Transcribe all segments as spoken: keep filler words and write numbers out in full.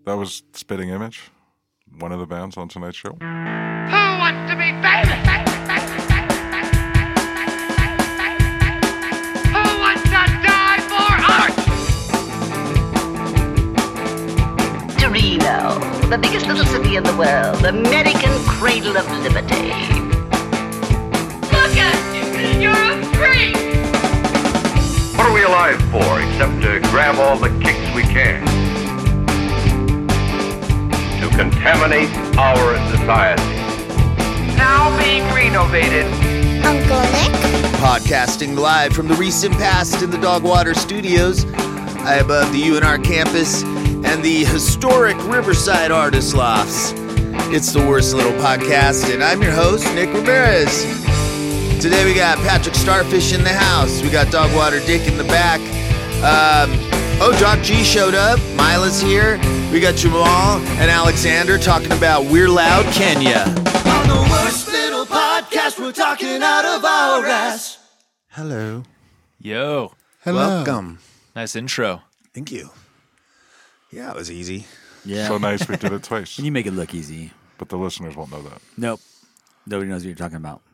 That was Spitting Image, one of the bands on tonight's show. Who wants to be famous? Who wants to die for art? Torino, the biggest little city in the world, American cradle of liberty. Look at you! You're a freak! What are we alive for except to grab all the kicks we can? To contaminate our society. Now being renovated. Uncle Nick? Podcasting live from the recent past in the Dogwater Studios, high above the U N R campus and the historic Riverside Artist Lofts. It's the Worst Little Podcast, and I'm your host, Nick Ramirez. Today we got Patrick Starfish in the house. We got Dogwater Dick in the back. Um, oh, Doc G showed up. Mila's here. We got Jamal and Alexander talking about We're Loud Kenya. On the Worst Little Podcast, we're talking out of our ass. Hello. Yo. Hello. Welcome. Nice intro. Thank you. Yeah, it was easy. Yeah. So nice we did it twice. You make it look easy. But the listeners won't know that. Nope. Nobody knows what you're talking about.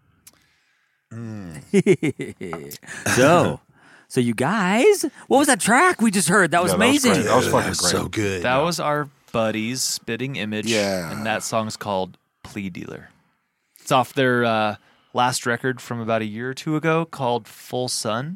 Mm. so, so you guys, what was that track we just heard? That was Yeah, that was amazing. great. That was fucking That was great. so good. That was our buddies, Spitting Image. Yeah. And that song's called Plea Dealer. It's off their uh, last record from about a year or two ago called Full Sun.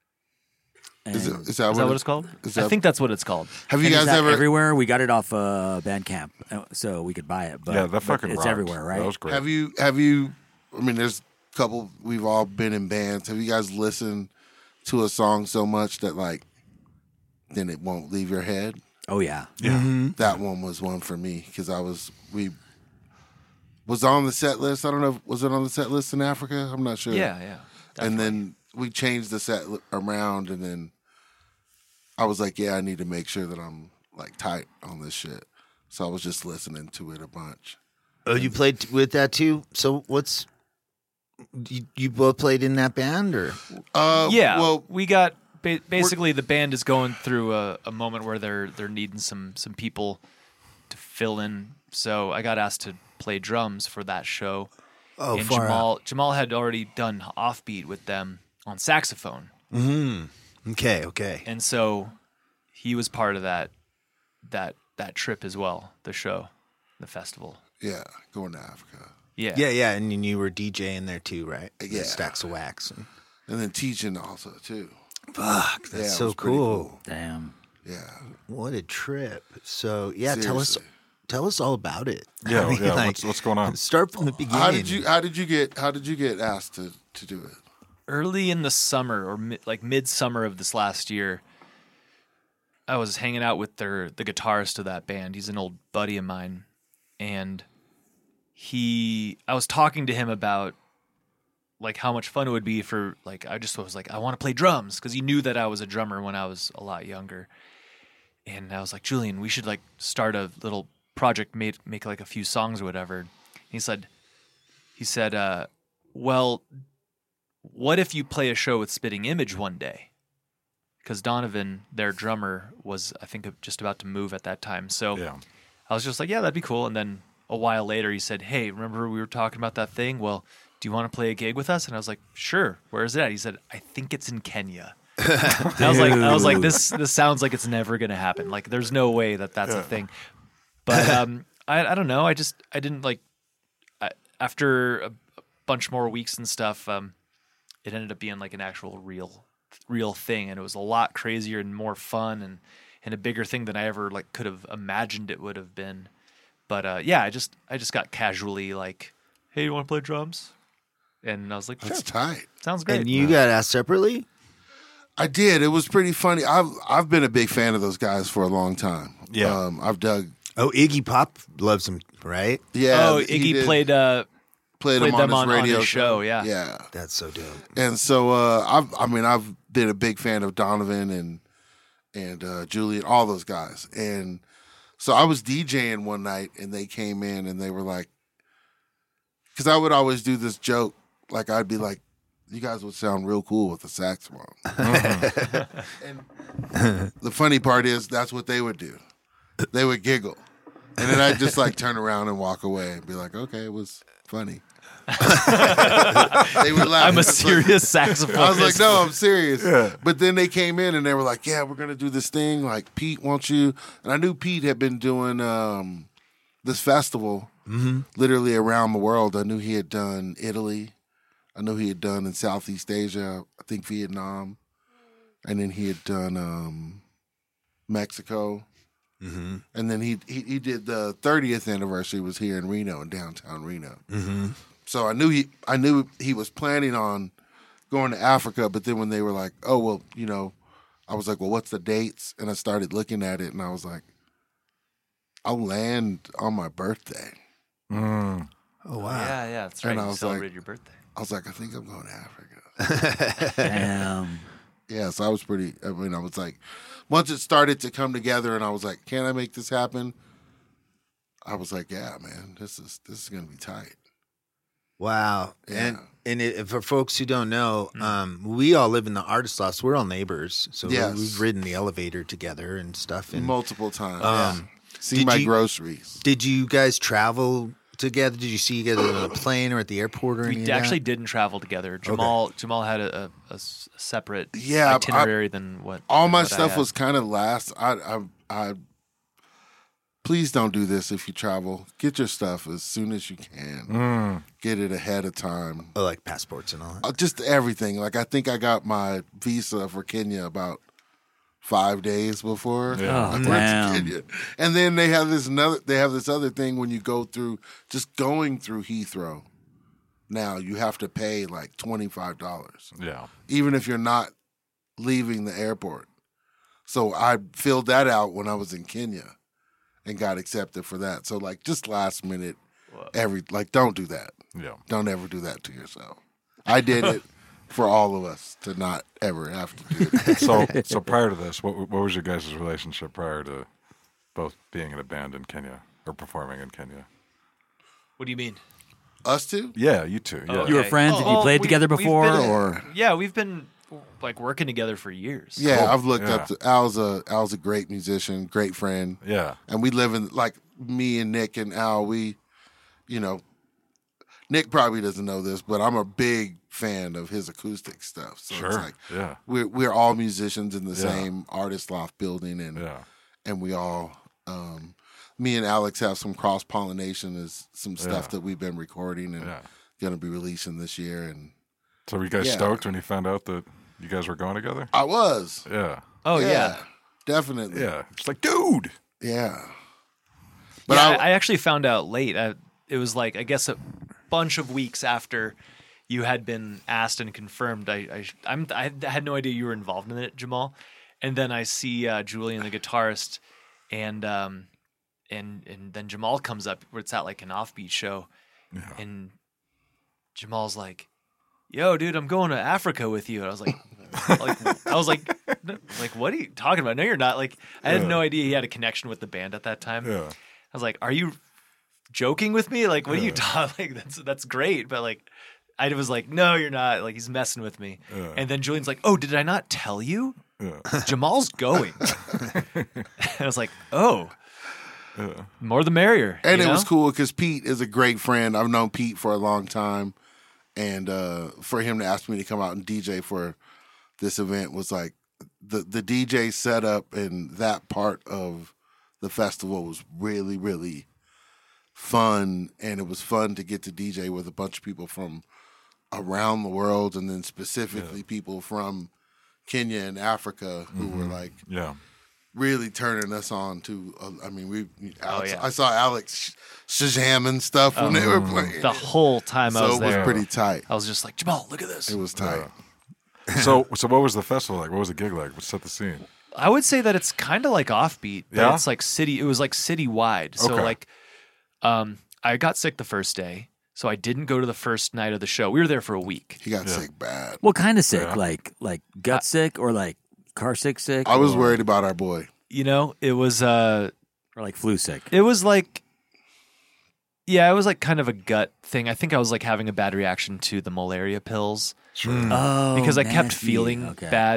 Is, it, is that, Is that what it's called? Is I that, think that's what it's called. have you And is guys that ever? everywhere? We got it off uh, Bandcamp, uh, so we could buy it. But yeah, that but fucking it's rocked. everywhere, right? That was great. Have you? Have you? I mean, there's a couple. We've all been in bands. Have you guys listened to a song so much that like, then it won't leave your head? Oh yeah, Yeah. Mm-hmm. That one was one for me because I was we was on the set list. I don't know. If, was it on the set list in Africa? I'm not sure. Yeah, yeah. And then we changed the set li- around, and then I was like, yeah, I need to make sure that I'm like tight on this shit. So I was just listening to it a bunch. Oh, you played t- with that too? So what's... You, you both played in that band, or? Uh, Yeah, Well, we got ba- basically the band is going through a, a moment where they're they're needing some some people to fill in. So I got asked to play drums for that show. Oh, and far Jamal out. Jamal had already done Offbeat with them on saxophone, Mm-hmm. Okay, okay. and so he was part of that that that trip as well. The show, the festival. yeah, going to Africa. Yeah, Yeah, yeah, and then you were DJing there too, right? The Yeah. Stacks of Wax. And... And then teaching also, too. Fuck, that's Yeah, it so was pretty cool. damn. Yeah. What a trip. So, yeah, tell us Seriously. tell us all about it. Yeah, I mean, yeah. like, what's, what's going on? Start from the beginning. How did you how did you get how did you get asked to, to do it? early in the summer or mi- like midsummer of this last year, I was hanging out with their the guitarist of that band. He's an old buddy of mine, and he I was talking to him about like how much fun it would be for like I just was like I want to play drums because he knew that I was a drummer when I was a lot younger, and I was like, Julian, we should like start a little project, make make like a few songs or whatever. And he said, he said, uh, well. What if you play a show with Spitting Image one day? Because Donovan, their drummer, was, I think, just about to move at that time. So Yeah. I was just like, yeah, that'd be cool. And then a while later, he said, hey, remember we were talking about that thing? Well, do you want to play a gig with us? And I was like, sure. Where is it at? He said, I think it's in Kenya. And I was like, I was like, this this sounds like it's never going to happen. Like, there's no way that that's a thing. But um, I, I don't know. I just, I didn't like, I, after a, a bunch more weeks and stuff, um, it ended up being like an actual real real thing, and it was a lot crazier and more fun and, and a bigger thing than I ever like could have imagined it would have been. But uh, yeah, I just I just got casually like, hey, you want to play drums? And I was like, sure. That's tight. Sounds great. And you got asked separately? I did. It was pretty funny. I've I've been a big fan of those guys for a long time. Yeah. Um, I've dug. Oh, Iggy Pop loves him, right? Yeah. oh, he Iggy did- played uh, played, played him them on his on- on radio his show, yeah. Yeah. That's so dope. And so uh, I've I mean I've been a big fan of Donovan and and uh, Julian, all those guys. And so I was DJing one night, and they came in, and they were like, because I would always do this joke, like I'd be like, you guys would sound real cool with a saxophone. And the funny part is that's what they would do. they would giggle. And then I'd just like turn around and walk away and be like, okay, it was funny. They would laugh. I'm a It's like- serious saxophonist. I was like, no, I'm serious. Yeah. But then they came in and they were like, yeah, we're going to do this thing. Like, Pete wants you. And I knew Pete had been doing um, this festival literally around the world. I knew he had done Italy. I knew he had done in Southeast Asia, I think Vietnam. And then he had done um, Mexico. Mm-hmm. And then he, he he did the thirtieth anniversary was here in Reno, in downtown Reno. Mm-hmm. So I knew he I knew he was planning on going to Africa, but then when they were like, oh, well, you know, I was like, well, what's the dates? And I started looking at it, and I was like, I'll land on my birthday. Mm. Oh, wow. Yeah, yeah, that's right. And I You was celebrated like- your birthday. I was like, I think I'm going to Africa. Damn. Yeah, so I was pretty, I mean, I was like, once it started to come together and I was like, can I make this happen? I was like, yeah, man, this is this is going to be tight. Wow. Yeah. And and it, for folks who don't know, um, we all live in the artist lofts. We're all neighbors. So Yes. we've ridden the elevator together and stuff. And Multiple times. Um, See did my you- groceries. did you guys travel together? Did you see you guys on a plane or at the airport or anything? We actually didn't travel together. Jamal Jamal had a, a- a s- separate Yeah, I- itinerary than what All my what I stuff had. was kind of last. I, I, I, please don't do this if you travel. Get your stuff as soon as you can. Mm. Get it ahead of time. Oh, like passports and all that. Uh, just everything. Like I think I got my visa for Kenya about five days before. Yeah. I Oh, went to damn. Kenya. And then they have this another. They have this other thing when you go through just going through Heathrow. Now you have to pay like twenty five dollars, Yeah. even if you're not leaving the airport. So I filled that out when I was in Kenya, and got accepted for that. So like just last minute, every like don't do that. Yeah. Don't ever do that to yourself. I did it for all of us to not ever have to do it. So, so prior to this, what what was your guys' relationship prior to both being in a band in Kenya or performing in Kenya? What do you mean? Us two? Yeah, you two. Yeah. Oh, You were okay. friends? Have you Oh, played we- together we've before? been- Or Yeah, we've been like working together for years. Yeah, Cool. I've looked Yeah. up to Al's a Al's a great musician, great friend. Yeah. And we live in like me and Nick and Al, we you know, Nick probably doesn't know this, but I'm a big fan of his acoustic stuff. So Sure. it's like Yeah. we're we're all musicians in the Yeah. same artist loft building, and Yeah. and we all um me and Alex have some cross pollination is some stuff Yeah. that we've been recording and Yeah. gonna be releasing this year. And So were you guys Yeah. stoked when you found out that you guys were going together? I was. Yeah. Oh yeah. Definitely. Yeah. It's like, dude. Yeah. But But yeah, I, I, I actually found out late. I, it was like I guess a bunch of weeks after you had been asked and confirmed. I I I'm, I had no idea you were involved in it, Jamal. And then I see uh, Julian, the guitarist, and um and and then Jamal comes up where it's at like an offbeat show, and Jamal's like, "Yo, dude, I'm going to Africa with you." And I was like, like I was like, "No," like what are you talking about? No, you're not. Like I had Yeah. no idea he had a connection with the band at that time. Yeah. I was like, "Are you joking with me? Like, what are you talking? Like, that's that's great." But like, I was like, "No, you're not." Like, he's messing with me. Yeah. And then Julian's like, "Oh, did I not tell you? Yeah. Jamal's going." And I was like, "Oh, Yeah. more the merrier." and you it was know? cool because Pete is a great friend. I've known Pete for a long time, and uh, for him to ask me to come out and D J for this event was like the the D J setup and that part of the festival was really really fun, and it was fun to get to D J with a bunch of people from around the world, and then specifically people from Kenya and Africa who were like Yeah. really turning us on to. Uh, I mean, we. Alex, Oh, yeah. I saw Alex Shazam and stuff when they were playing. the whole time I so was it was there. pretty tight. I was just like, "Jamal, look at this." It was tight. So, so what was the festival like? What was the gig like? What set the scene? I would say that it's kind of like offbeat, but Yeah? it's like city. It was like citywide. So Okay. like, um, I got sick the first day, so I didn't go to the first night of the show. We were there for a week. He got Yeah. sick bad. what kind of sick? Yeah. Like like gut sick or like car sick sick? I was or, worried about our boy. You know, it was uh, or like flu sick. it was like, yeah, it was like kind of a gut thing. I think I was like having a bad reaction to the malaria pills Sure. Oh, because I kept nasty. feeling Okay. bad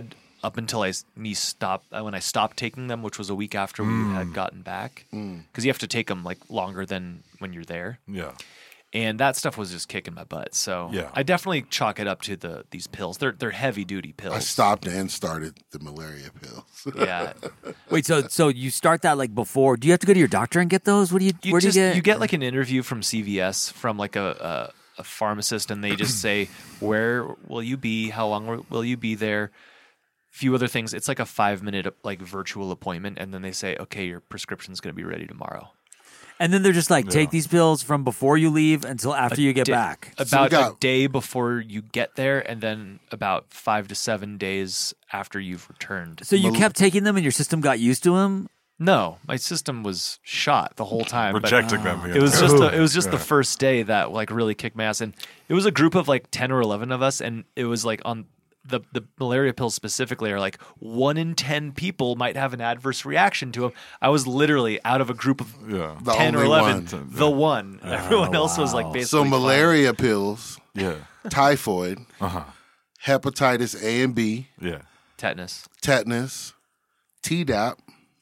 up until I s- me stopped uh, when I stopped taking them, which was a week after we had gotten back, because you have to take them like longer than when you're there. Yeah. And that stuff was just kicking my butt. So Yeah. I definitely chalk it up to the these pills. They're they're heavy duty pills. I stopped and started the malaria pills. Yeah. Wait, so so you start that like before? Do you have to go to your doctor and get those? What do you? You where just do you get? you get like an interview from C V S from like a, a a pharmacist, and they just say, where will you be? How long will you be there? Few other things. It's like a five minute like virtual appointment, and then they say, okay, your prescription's going to be ready tomorrow. and then they're just like, take Yeah. these pills from before you leave until after you get Day- back. So we About got- a day before you get there, and then about five to seven days after you've returned. So you kept taking them, and your system got used to them. No, my system was shot the whole time. but- Rejecting them. It was just the, it was just Yeah. the first day that like really kicked my ass, and it was a group of like ten or eleven of us, and it was like on the the malaria pills specifically are like one in ten people might have an adverse reaction to them. I was literally out of a group of Yeah. The ten or only eleven, one. the one. Everyone else was like basically So fine. malaria pills, Yeah. typhoid, Uh-huh. hepatitis A and B, Yeah. tetanus, tetanus, Tdap.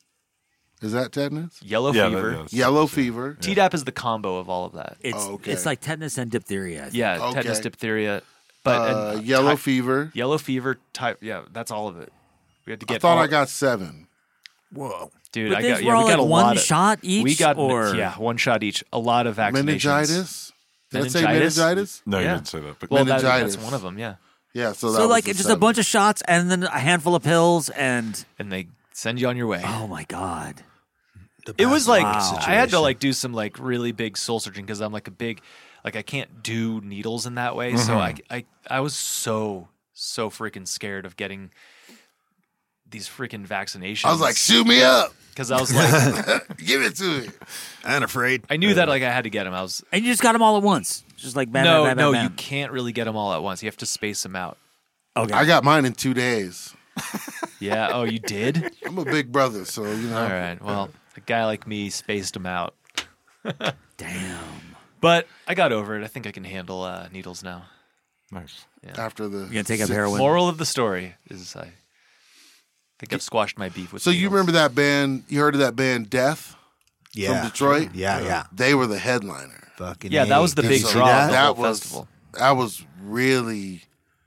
Is that tetanus? yellow Yeah, that- fever. yeah, that's- Yellow fever. Tdap is the combo of all of that. It's Oh, okay. it's like tetanus and diphtheria. I think. Yeah, Okay. tetanus, diphtheria, but Uh, and yellow ty- fever. yellow fever type. Yeah, that's all of it. We had to get. I thought all, I got seven. Whoa. dude. But I these got were yeah. all We got like a one lot of shot each, We got or- yeah, one shot each. A lot of vaccinations. Meningitis. Did I say Meningitis? meningitis? No, you Yeah. didn't say that. But Well, that, Meningitis. that's one of them. Yeah, Yeah. So, that So was like the just a seven. bunch of shots and then a handful of pills and and they send you on your way. oh my god. It was like Wow. I had to like do some like really big soul searching because I'm like a big like I can't do needles in that way. So I, I I was so so freaking scared of getting these freaking vaccinations. I was like, shoot me up. because I was like Give it to me. I ain't afraid. I knew that like I had to get them. I was And you just got them all at once. Just like bam, no bam, bam, no bam, you bam. can't really get them all at once. You have to space them out. Okay. I got mine in two days. Yeah. Oh, you did? I'm a big brother, so you know. All right. Well, a guy like me spaced them out. Damn. But I got over it. I think I can handle uh, needles now. nice. After the You gonna take up six- heroin? Moral of the story is I think I've squashed my beef with So you needles. remember that band? You heard of that band Death Yeah. from Detroit? Yeah, yeah. They were the headliner. Fucking Yeah, that A. was the Did big you see draw that? of the That whole was festival. that was really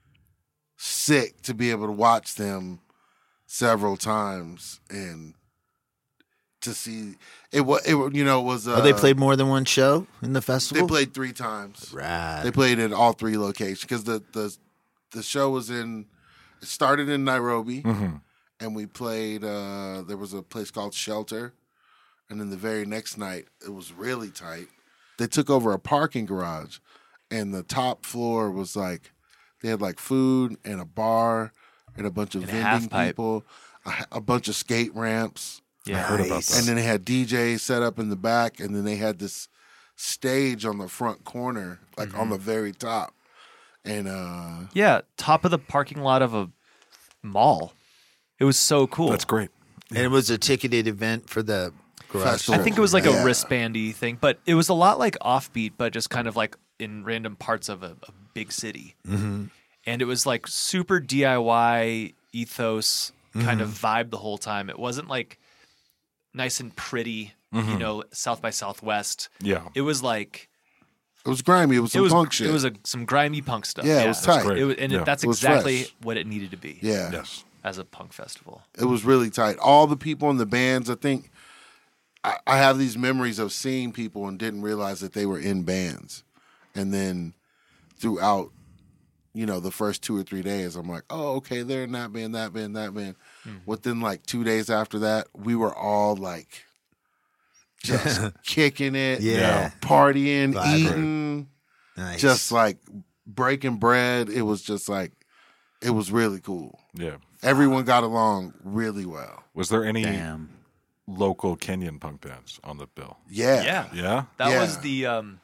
sick to be able to watch them several times and to see it. Was it? You know, it was. Uh, Oh, they played more than one show in the They festival? played three times. Right. They played in all three locations because the, the the show was in. It started in Nairobi, Mm-hmm. and we played. Uh, there was a place called Shelter, and then the very next night it was really tight. They took over a parking garage, and the top floor was like they had like food and a bar and a bunch of And a vending half pipe. people, a, a bunch of skate ramps. Yeah. Heard about Nice. that. And then they had D Js set up in the back, and then they had this stage on the front corner, like Mm-hmm. on the very top. And uh Yeah, top of the parking lot of a mall. It was so cool. That's great. And it was a ticketed event for the garage. Festival. I think it was like Yeah. a wristbandy thing, but it was a lot like Offbeat, but just kind of like in random parts of a, a big city. Mm-hmm. And it was like super D I Y ethos kind of vibe the whole time. It wasn't like nice and pretty, you know, South by Southwest. Yeah. It was like it was grimy. It was it some was punk shit. it was a, some grimy punk stuff. Yeah, it was tight. great. It was, and it- Yeah. that's It was exactly fresh. what it needed to be. yeah. Yes. As a punk festival. It was really tight. All the people in the bands, I think I, I have these memories of seeing people and didn't realize that they were in bands. And then throughout, you know, the first two or three days, I'm like, oh, okay, they're in that band, that band, that band. Within like two days after that, we were all like just kicking it, Yeah. partying, Vibrant. eating, Nice. just like breaking bread. It was just like, it was really cool. Yeah. Everyone got along really well. Was there any Damn. local Kenyan punk bands on the bill? Yeah. Yeah. Yeah. That Yeah. was the um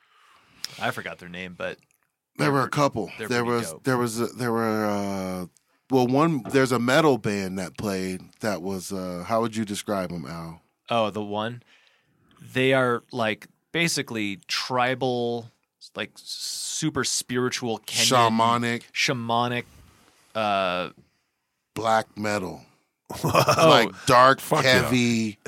I forgot their name, but There were a couple. they're There pretty was dope. there was a, there were uh well one there's a metal band that played that was uh how would you describe them, Al? oh, the one they are like basically tribal, like super spiritual Kenyan, Shamanic. shamanic uh black metal, Oh, like dark, Fuck yeah. heavy.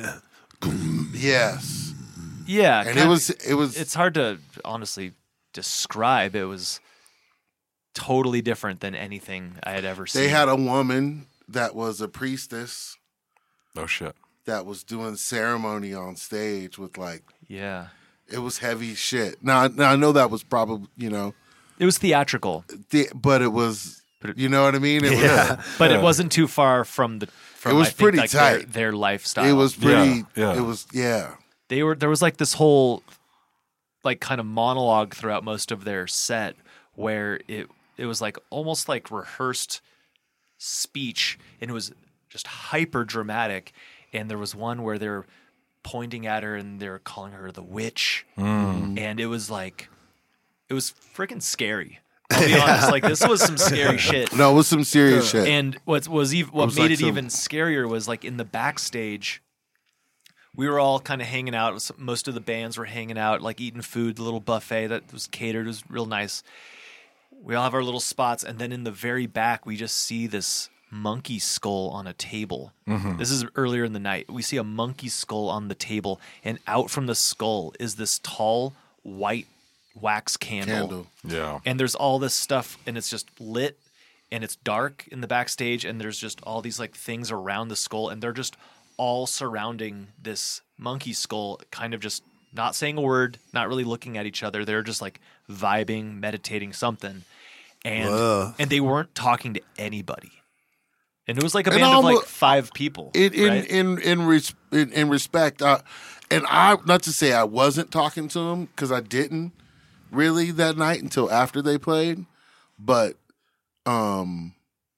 Yes, yeah, and kind- it was it was It's hard to honestly describe. It was totally different than anything I had ever seen. They had a woman that was a priestess Oh shit. that was doing ceremony on stage with like yeah, it was heavy shit. Now, now I know that was probably you know, it was theatrical, the, but it was you know what I mean. It Yeah. was but it wasn't too far from the. From, It was I think, pretty like, Their, tight. their lifestyle. it was pretty. Yeah, yeah. It was yeah. They were there was like this whole like kind of monologue throughout most of their set where it it was like almost like rehearsed speech, and it was just hyper dramatic. And there was one where they're pointing at her and they're calling her the witch, and it was like it was freaking scary. I'll be honest, like this was some scary shit. No, it was some serious shit. And what was even what was made like it some- even scarier was like in the backstage, we were all kind of hanging out. Most of the bands were hanging out, like eating food, the little buffet that was catered. It was real nice. We all have our little spots, and then in the very back, we just see this monkey skull on a table. This is earlier in the night. We see a monkey skull on the table, and out from the skull is this tall white wax candle. Candle. Yeah. And there's all this stuff, and it's just lit, and it's dark in the backstage, and there's just all these like things around the skull, and they're just all surrounding this monkey skull, kind of just not saying a word, not really looking at each other. They're just like vibing, meditating something, and Whoa. and they weren't talking to anybody. And it was like a And band of like almo- five people. in in right? in in, res, in, in respect, uh, and I not to say I wasn't talking to them because I didn't really that night until after they played, but um,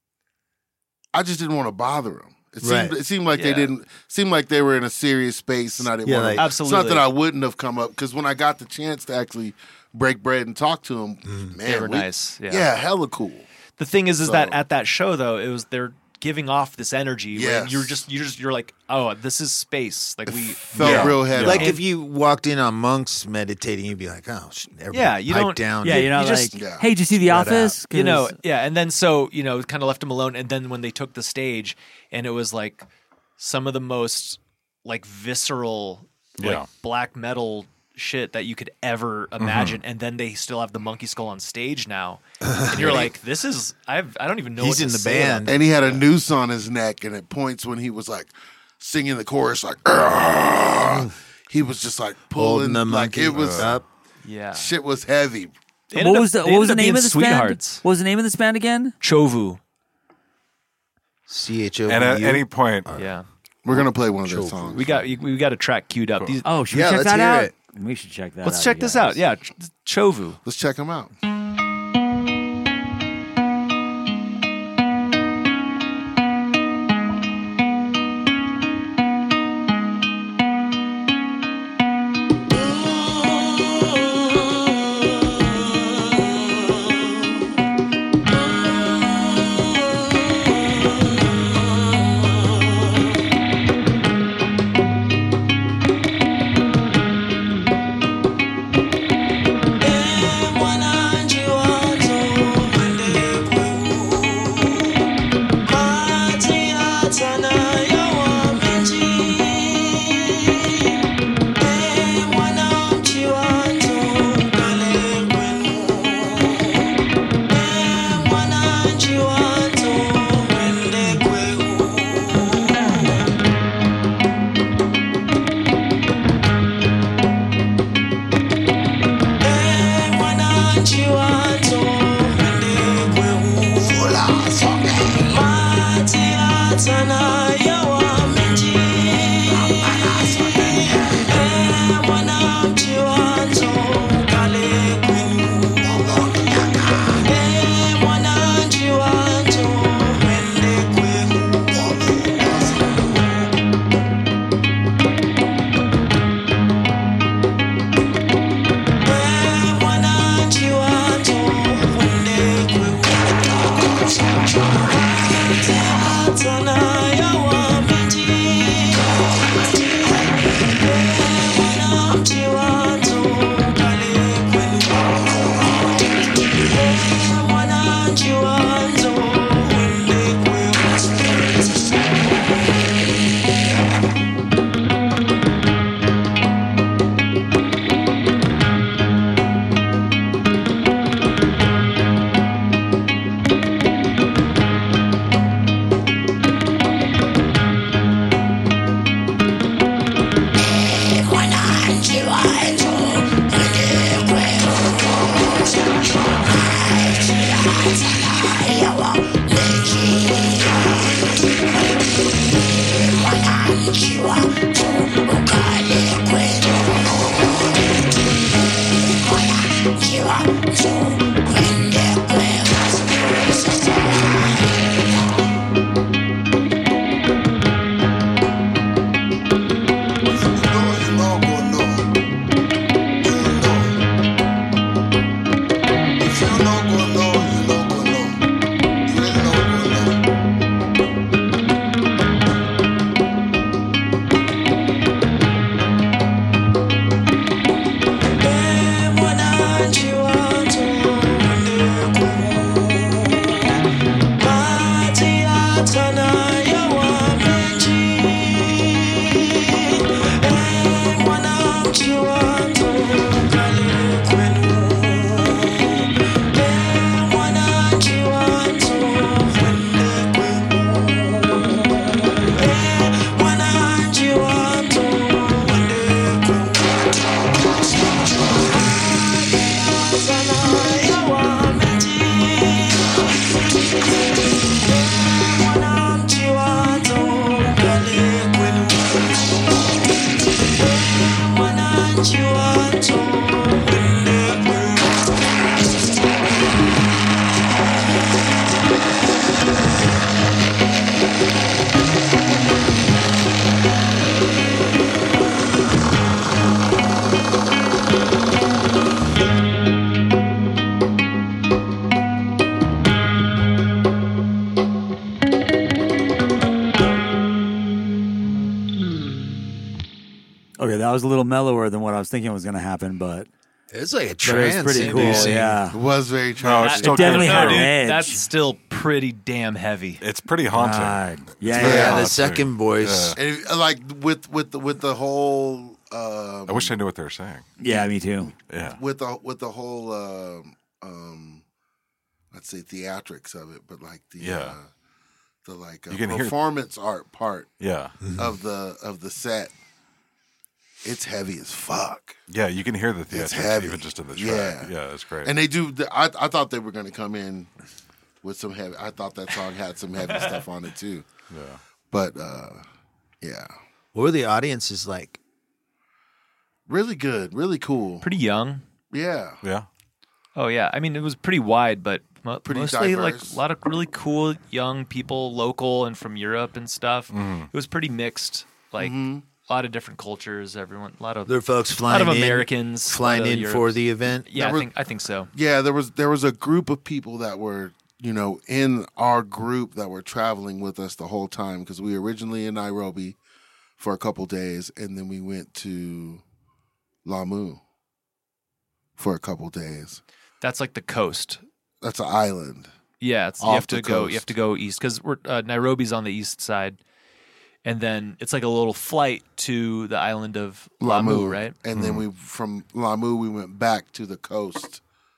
I just didn't want to bother them. It seemed, Right. it seemed like Yeah. they didn't seemed like they were in a serious space, and I didn't Yeah, want like- to. It's not Absolutely. that I wouldn't have come up because when I got the chance to actually break bread and talk to them, man, They were we- nice, yeah. yeah, hella cool. The thing is, is So- that at that show though, it was they're giving off this energy. where Yes. you're just you're just you're like, oh, this is space. Like we Felt Yeah. real heavy. Like And- if you walked in on monks meditating, you'd be like, "Oh, sh- everybody Yeah, you pipe don't- down." Yeah, you're not you just- like, Yeah. hey, did you see The Spread Office? you know, 'Cause- yeah, and then so you know, kind of left him alone. And then when they took the stage, and it was like some of the most like visceral, like Yeah. black metal shit that you could ever imagine. And then they still have the monkey skull on stage now, and you're like, this is I've I don't even know. He's what to in the say about band. And he had a noose on his neck, and at points when he was like singing the chorus, like "Argh," he was just like Holding pulling the like monkey it was up. Yeah. shit was heavy. They ended What up- was the they what was the ended up name being of this band? sweethearts? What was the name of this band again? Chovu. C H O. And at any point, Yeah. We're gonna play one of their songs. We got we got a track queued up. These, Oh, should Yeah, we check let's that hear out? it. We should check that out. let's check you this guys. out. Yeah, Ch- Chovu. Let's check them out. Mwananchi wanzo wende kwe Okay, that was a little mellower than what I was thinking was going to happen, but It's like a but it was trance. pretty cool. inducing. Yeah, It was very No, trans. it's It still it definitely good. had No, an dude, edge. that's still pretty damn heavy. It's pretty haunting. God. Yeah, It's yeah, very Yeah, the haunting. second voice. Yeah. And, uh, like with with the with the whole um, I wish I knew what they were saying. yeah. Me too. Yeah. with the with the whole um, um, let's say theatrics of it, but like the Yeah. uh, the like uh, You can hear- performance art part Yeah. of the of the set. It's heavy as fuck, Yeah, you can hear the It's theatrics heavy. even just in the Yeah. track. Yeah, it's great. and they do. The, I I thought they were going to come in with some heavy. I thought that song had some heavy stuff on it too, yeah. but uh, yeah, What were the audiences like? really good, really cool. Pretty young. Yeah, Yeah. Oh yeah, I mean it was pretty wide, but mo- Pretty mostly like diverse. a lot of really cool young people, local and from Europe and stuff. Mm-hmm. It was pretty mixed, like Mm-hmm. a lot of different cultures. Everyone, a lot of There were folks a lot flying of in, Americans flying a lot of in Europe. for the event. Yeah, There I were- think I think so. yeah. There was there was a group of people that were you know in our group that were traveling with us the whole time because we were originally in Nairobi for a couple days and then we went to Lamu for a couple days. That's like the coast. That's an island. Yeah, it's, you Off have to the go. You coast. have to go east because we're uh, Nairobi's on the east side, and then it's like a little flight to the island of Lamu, right? And then we from Lamu we went back to the coast,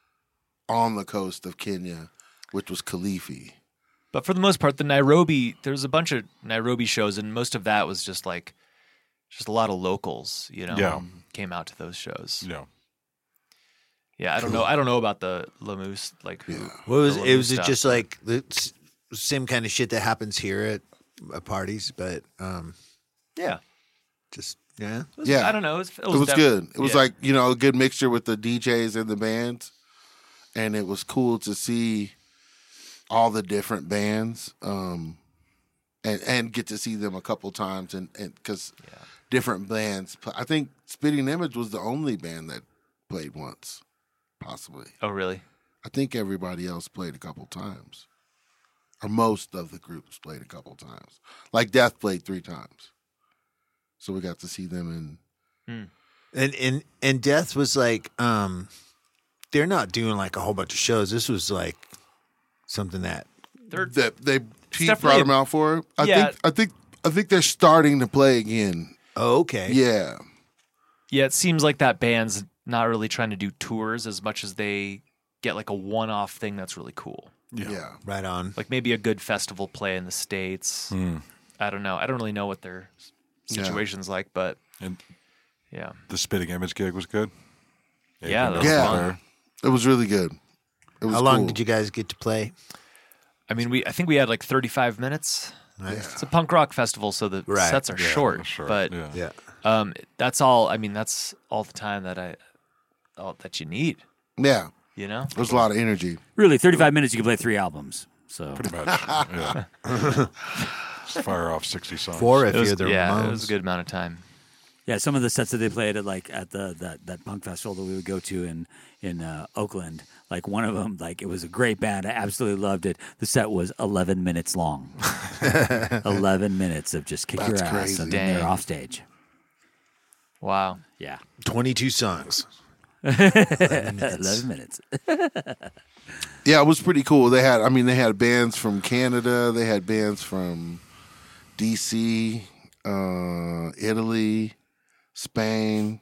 on the coast of Kenya, which was Kilifi. But for the most part, the Nairobi, there's a bunch of Nairobi shows, and most of that was just like, just a lot of locals, you know, Yeah. came out to those shows. Yeah. Yeah, I don't know. I don't know about the Lamus, like who. What was the it? Was Lamu it stuff, just but- like the s- same kind of shit that happens here at uh, parties, but um, Yeah, just yeah. It was- Yeah. I don't know. It was, it It was def- good. It was yeah. like, you know, a good mixture with the D Js and the bands. And it was cool to see all the different bands um, and and get to see them a couple times. And because different bands, pl- I think Spitting Image was the only band that played once, possibly. Oh, really? I think everybody else played a couple times. Or most of the groups played a couple times. Like Death played three times. So we got to see them in. And and and Death was like, um, they're not doing like a whole bunch of shows. This was like something that They're that they Pete definitely brought a- them out for. I Yeah. think I think I think they're starting to play again. oh, okay. Yeah. Yeah, it seems like that band's not really trying to do tours as much as they get like a one-off thing that's really cool. Yeah. Yeah. Right on. Like maybe a good festival play in the States. Mm. I don't know. I don't really know what their situation's like, but And yeah. the Spitting Image gig was good. Yeah, you that know, was Yeah. fun. there. It was really good. It was How long cool. did you guys get to play? I mean, we I think we had like thirty-five minutes. Nice. It's a punk rock festival, so the Right. sets are Yeah, short, short, but yeah. Yeah. um, that's all. I mean, that's all the time that I all that you need. Yeah. You know, There was a lot of energy. Really, thirty-five minutes you can play three albums. So Pretty much. Yeah. Just fire off sixty songs. Four if it was, you're the yeah, Ramones. it was a good amount of time. yeah, some of the sets that they played at like at the that, that punk festival that we would go to in in uh, Oakland, like one of them, like it was a great band. I absolutely loved it. The set was eleven minutes long. eleven minutes of just kick That's your ass crazy. and then they're Dang. off stage. Wow. Yeah, twenty-two songs. eleven minutes. Yeah, it was pretty cool. They had I mean they had bands from Canada, they had bands from D C, uh, Italy, Spain,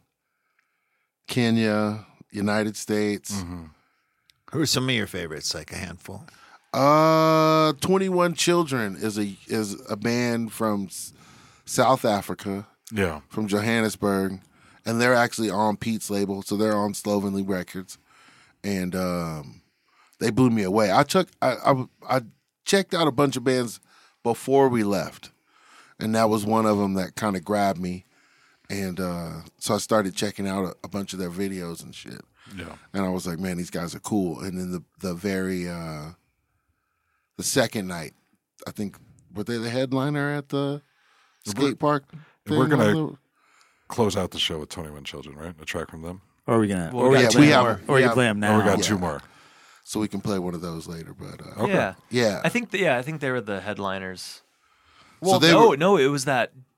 Kenya, United States. Mm-hmm. Who are some of your favorites? Like a handful. Uh, twenty-one Children is a is a band from S- South Africa, Yeah. from Johannesburg, and they're actually on Pete's label, so they're on Slovenly Records, and um, they blew me away. I took I, I I checked out a bunch of bands before we left, and that was one of them that kind of grabbed me, and uh, so I started checking out a, a bunch of their videos and shit. Yeah. And I was like, man, these guys are cool. And then the the very uh, the second night, I think were they the headliner at the skate park? And we're thing? gonna close out the show with twenty-one Children, right? A track from them. Or are we gonna? Well, or we yeah, gotta we play have- more? we Or you have- can play them now. Oh, we got yeah. two more. So we can play one of those later. But uh, Okay. Yeah. yeah, I think. The, yeah, I think they were the headliners. So Well, they no, were- no, it was that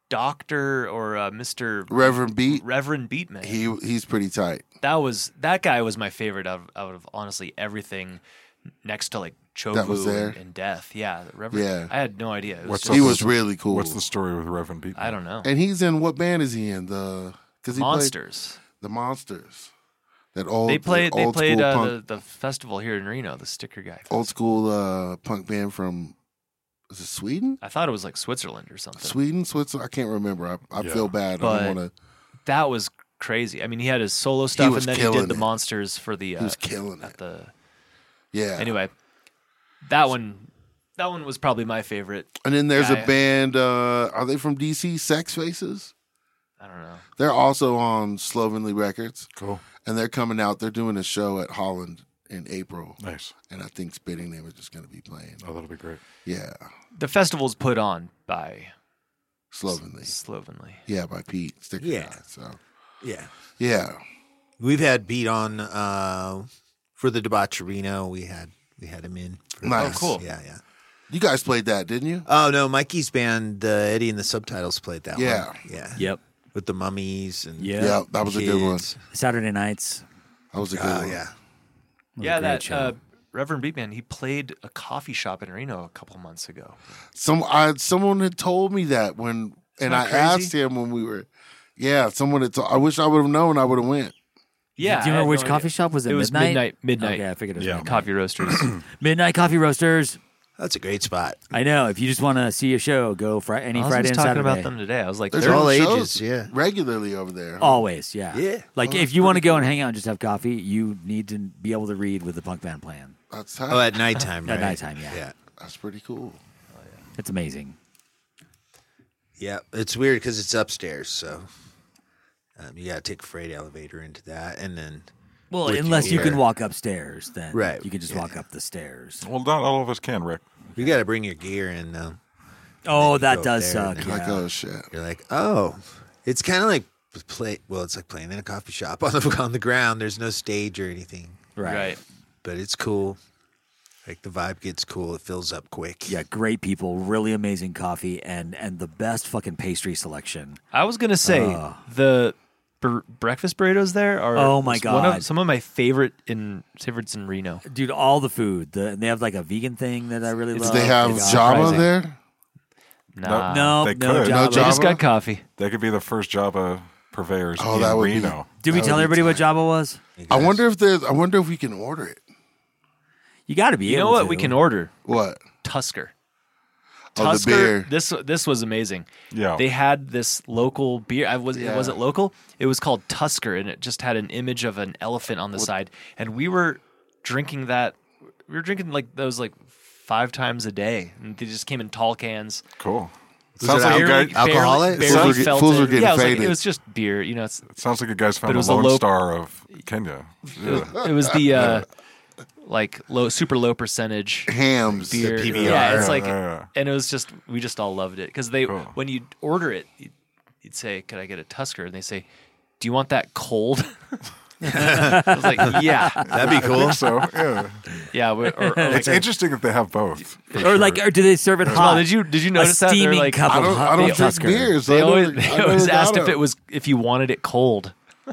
Doctor or uh, Mister Reverend Beat. Reverend Beatman. He he's pretty tight. that was that guy was my favorite out of, out of honestly everything next to like That was Chovu there? and, and Death. Yeah, the Reverend. Yeah. I had no idea. It was What's just- He was really cool. What's the story with Reverend Beat? I don't know. And he's in what band is he in? The because he played Monsters. the Monsters. That old They played. the They old played school uh, punk, the, the festival here in Reno. The Sticker Guy. old school uh, punk band from is it Sweden? I thought it was like Switzerland or something. Sweden, Switzerland. I can't remember. I, I Yeah. feel bad. But- I don't want to. That was crazy. I mean, he had his solo stuff, was and then he killing did the it. Monsters for the. Uh, He was killing at it. the. Yeah. Anyway, that one. That one was probably my favorite. and then there's guy. a band. Uh, are they from D C? Sex Faces. I don't know. They're also on Slovenly Records, Cool. and they're coming out. They're doing a show at Holland in April, Nice. and I think Spitting Name is just going to be playing. Oh, that'll be great. Yeah, The festival's put on by Slovenly. Slovenly. Yeah, by Pete Sticker Yeah. Guy, so Yeah. yeah, We've had Beat on uh, for the Debaucherino. We had we had him in. For Nice. Oh, cool. Yeah, yeah. you guys played that, didn't you? Oh no, Mikey's band, uh, Eddie and the Subtitles played that Yeah. one. Yeah. Yep. With the mummies and Yeah. Yeah, that was a good one. kids. Saturday nights. That was a good Oh one. yeah. was Yeah, a great that show. uh, Reverend Beatman. He played a coffee shop in Reno a couple months ago. Some I someone had told me that when, and I that crazy? asked him when we were. Yeah, someone had. told I wish I would have known. I would have went. Yeah, Do you I remember had which no coffee idea. shop was it? It was Midnight? midnight. Midnight. Okay, I figured it was Yeah. Midnight. Coffee Roasters. Midnight Coffee Roasters. That's a great spot. I know. If you just want to see a show, go fri- any I was Friday just and talking Saturday. about them today. I was like, There's they're- all all ages, yeah. regularly over there. Always, yeah. Yeah. Like Oh, if you want to go and hang out and just have coffee, you need to be able to read with the punk band playing. That's tight. Oh, at nighttime, At right? nighttime, yeah. Yeah. That's pretty cool. It's amazing. Yeah. It's weird because it's upstairs, so um, you got to take a freight elevator into that, and then Well, With unless you gear. can walk upstairs, then Right, you can just yeah. walk up the stairs. Well, not all of us can, Rick. you got to bring your gear in, though. Oh, you that go does there suck. and Like Yeah. oh shit. You're like, oh, it's kind of like play. Well, it's like playing in a coffee shop on the on the ground. There's no stage or anything, Right. right. but it's cool. Like the vibe gets cool. It fills up quick. Yeah, great people, really amazing coffee, and and the best fucking pastry selection. I was gonna say Uh. the bur- breakfast burritos there are. Oh, my one God. of, some of my favorite in favorites in Reno. Dude, all the food. The, they have like a vegan thing that I really It's- love. Do they have got- Java surprising. there? Nah, No, They no could. Java. No they just Java? got coffee. They could be the first Java purveyors Oh, in that would be- Reno. Did we That tell would be everybody what tight. Java was? I wonder if there's. I wonder if we can order it. You got to be You able know what to. we can order? What? Tusker. Oh, the Tusker. beer. This this was amazing. Yeah. They had this local beer. I was Yeah. it wasn't local. It was called Tusker, and it just had an image of an elephant on the side. And we were drinking that. We were drinking like those like five times a day, and they just came in tall cans. Cool. Was Sounds it like you al- guys. alcoholic? Barely, Fools barely were get- felt fools it. were getting yeah, it was, like, faded. it was just beer. You know, it's, It sounds like you guys found But it the was a Lone low- Star of Kenya. Yeah. it was the uh, like low, super low percentage Hams. beer. P B R. Yeah, it's like, Yeah. and it was just we just all loved it because they Cool. when you order it, you'd, you'd say, "Could I get a Tusker?" And they say, "Do you want that cold?" I was like, "Yeah, That'd be cool. So yeah, yeah." Or, or, or it's like, interesting if they have both. for Or sure. like, or do they serve it well, hot? did you did you a notice that? They're steaming like, cup I of don't. hot I don't beer drink Tusker. beer, so they I never- always I they never always got asked if them. it was if you wanted it cold.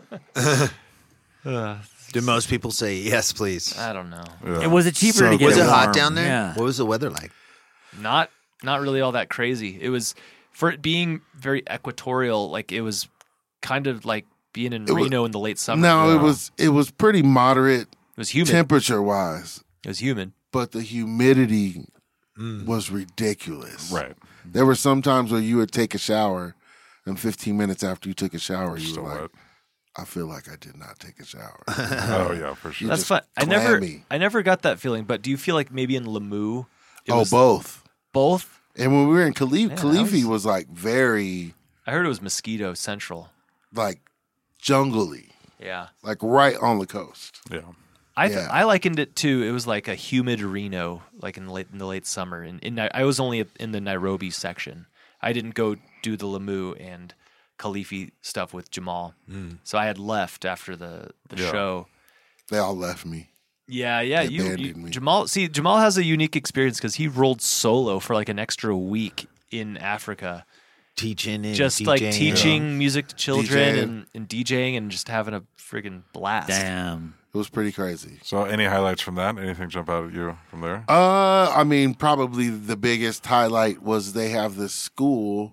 Do most people say yes, please? I don't know. And was it cheaper So to get Was it it hot warm? down there? Yeah. What was the weather like? Not not really all that crazy. It was for it being very equatorial. Like it was kind of like being in It was- Reno in the late summer. No, it it was. It was pretty moderate was humid. temperature wise, it was humid. but the humidity was ridiculous. right. There were some times where you would take a shower, and fifteen minutes after you took a shower, you Still were like, wet. "I feel like I did not take a shower." Oh yeah, for sure. That's just fun. I never clammy. I never got that feeling. But do you feel like maybe in Lemieux? It oh, was both. both. And when we were in Khalif, Yeah, Khalifi that was- was like very I heard it was Mosquito Central. like jungly, Yeah. like right on the coast. Yeah. I th- Yeah. I likened it to it was like a humid Reno, like in the late in the late summer. And in, Ni- I was only in the Nairobi section. I didn't go do the Lemieux and Khalifi stuff with Jamal. So I had left after the, the Yeah. show. They all left me. Yeah, yeah. They You, you abandoned me. Jamal. See, Jamal has a unique experience because he rolled solo for like an extra week in Africa, teaching and just DJing. like teaching music to children DJing. and, and DJing and just having a friggin' blast. Damn. It was pretty crazy. So, any highlights from that? Anything jump out at you from there? Uh, I mean, probably the biggest highlight was they have this school,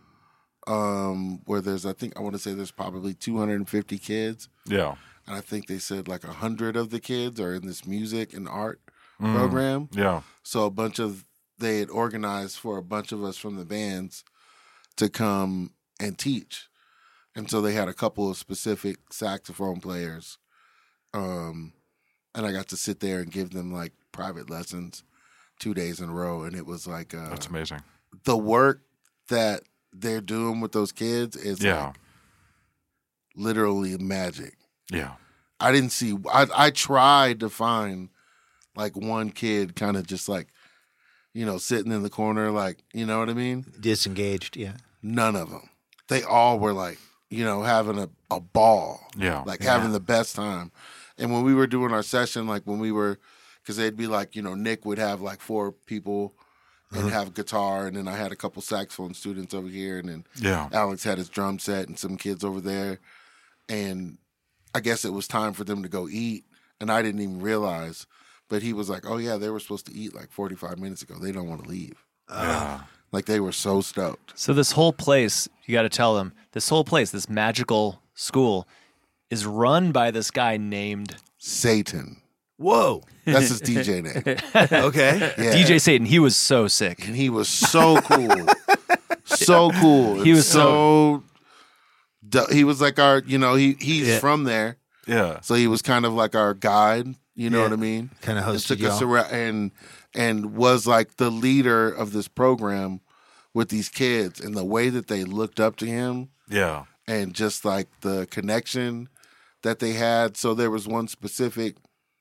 um, where there's, I think, I want to say there's probably two hundred fifty kids, Yeah. and I think they said like a hundred of the kids are in this music and art Mm. program. Yeah. So a bunch of they had organized for a bunch of us from the bands to come and teach, and so they had a couple of specific saxophone players. Um, and I got to sit there and give them like private lessons two days in a row. And it was like, uh, That's amazing. the work that they're doing with those kids is Yeah. like literally magic. Yeah. I didn't see, I, I tried to find like one kid kind of just like, you know, sitting in the corner, like, you know what I mean? Disengaged, yeah. None of them. They all were like, you know, having a, a ball. Yeah. Like Yeah. having the best time. And when we were doing our session, like when we were, because they'd be like, you know, Nick would have like four people and have guitar, and then I had a couple saxophone students over here, and then Yeah. Alex had his drum set and some kids over there. And I guess it was time for them to go eat, and I didn't even realize. But he was like, oh, yeah, they were supposed to eat like forty-five minutes ago. They don't want to leave. Yeah. Like they were so stoked. So this whole place, you got to tell them, this whole place, this magical school, is run by this guy named Satan. Whoa. That's his D J name. Okay. Yeah. D J Satan. He was so sick. And he was so cool. so cool. He was so, du- he was like our, you know, he he's Yeah. from there. Yeah. So he was kind of like our guide, you know Yeah. what I mean? Kind of And hosted took us y'all. around and and was like the leader of this program with these kids, and the way that they looked up to him Yeah. and just like the connection that they had. So there was one specific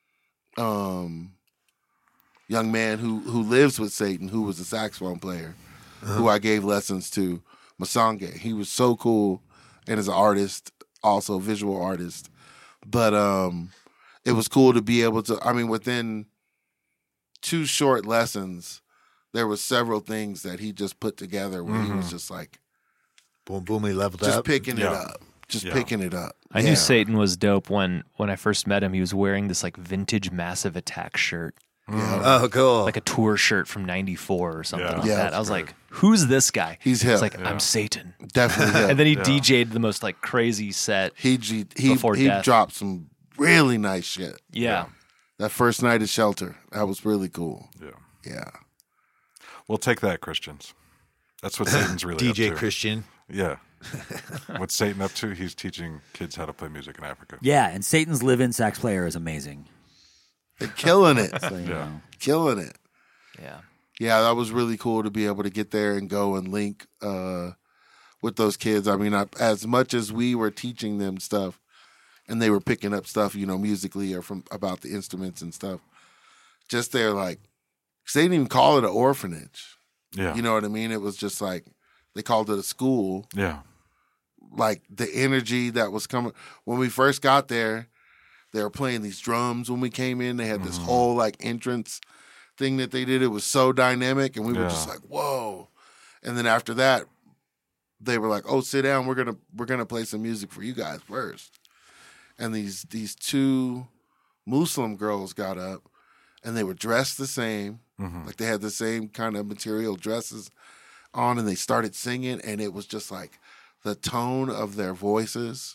um young man who who lives with Satan, who was a saxophone player, who I gave lessons to, Masange. He was so cool and is an artist, also a visual artist. But um it was cool to be able to, I mean, within two short lessons, there was several things that he just put together where he was just like Boom, boom, he leveled just up. picking it Yeah. up. Just Yeah. picking it up. I knew Satan was dope when when I first met him. He was wearing this like vintage Massive Attack shirt, Yeah. Oh, cool. like a tour shirt from ninety-four or something Yeah. like Yeah, that. that's I was great. like, "Who's this guy?" He's He's hip. like, Yeah. "I'm Satan," Definitely hip. and then he Yeah. D J'd the most like crazy set. he G, he Before he death. dropped some really nice shit. Yeah, That first night at Shelter, that was really cool. Yeah. Yeah. Well, take that, Christians. That's what Satan's really D J up to. Christian. Yeah. What's Satan up to? He's teaching kids how to play music in Africa. Yeah, and Satan's live-in sax player is amazing. They're killing it. So, you Yeah. know. killing it. yeah. Yeah, that was really cool to be able to get there and go and link uh, with those kids. I mean, I, as much as we were teaching them stuff and they were picking up stuff, you know, musically or from about the instruments and stuff, just they're like, 'cause they didn't even call it an orphanage. Yeah. You know what I mean? It was just like, they called it a school. Yeah. Like the energy that was coming when we first got there, they were playing these drums when we came in. They had this whole like entrance thing that they did. It was so dynamic, and we were just Yeah. like, "Whoa!" And then after that, they were like, "Oh, sit down. We're gonna we're gonna play some music for you guys first." And these these two Muslim girls got up, and they were dressed the same, like they had the same kind of material dresses on, and they started singing, and it was just like the tone of their voices.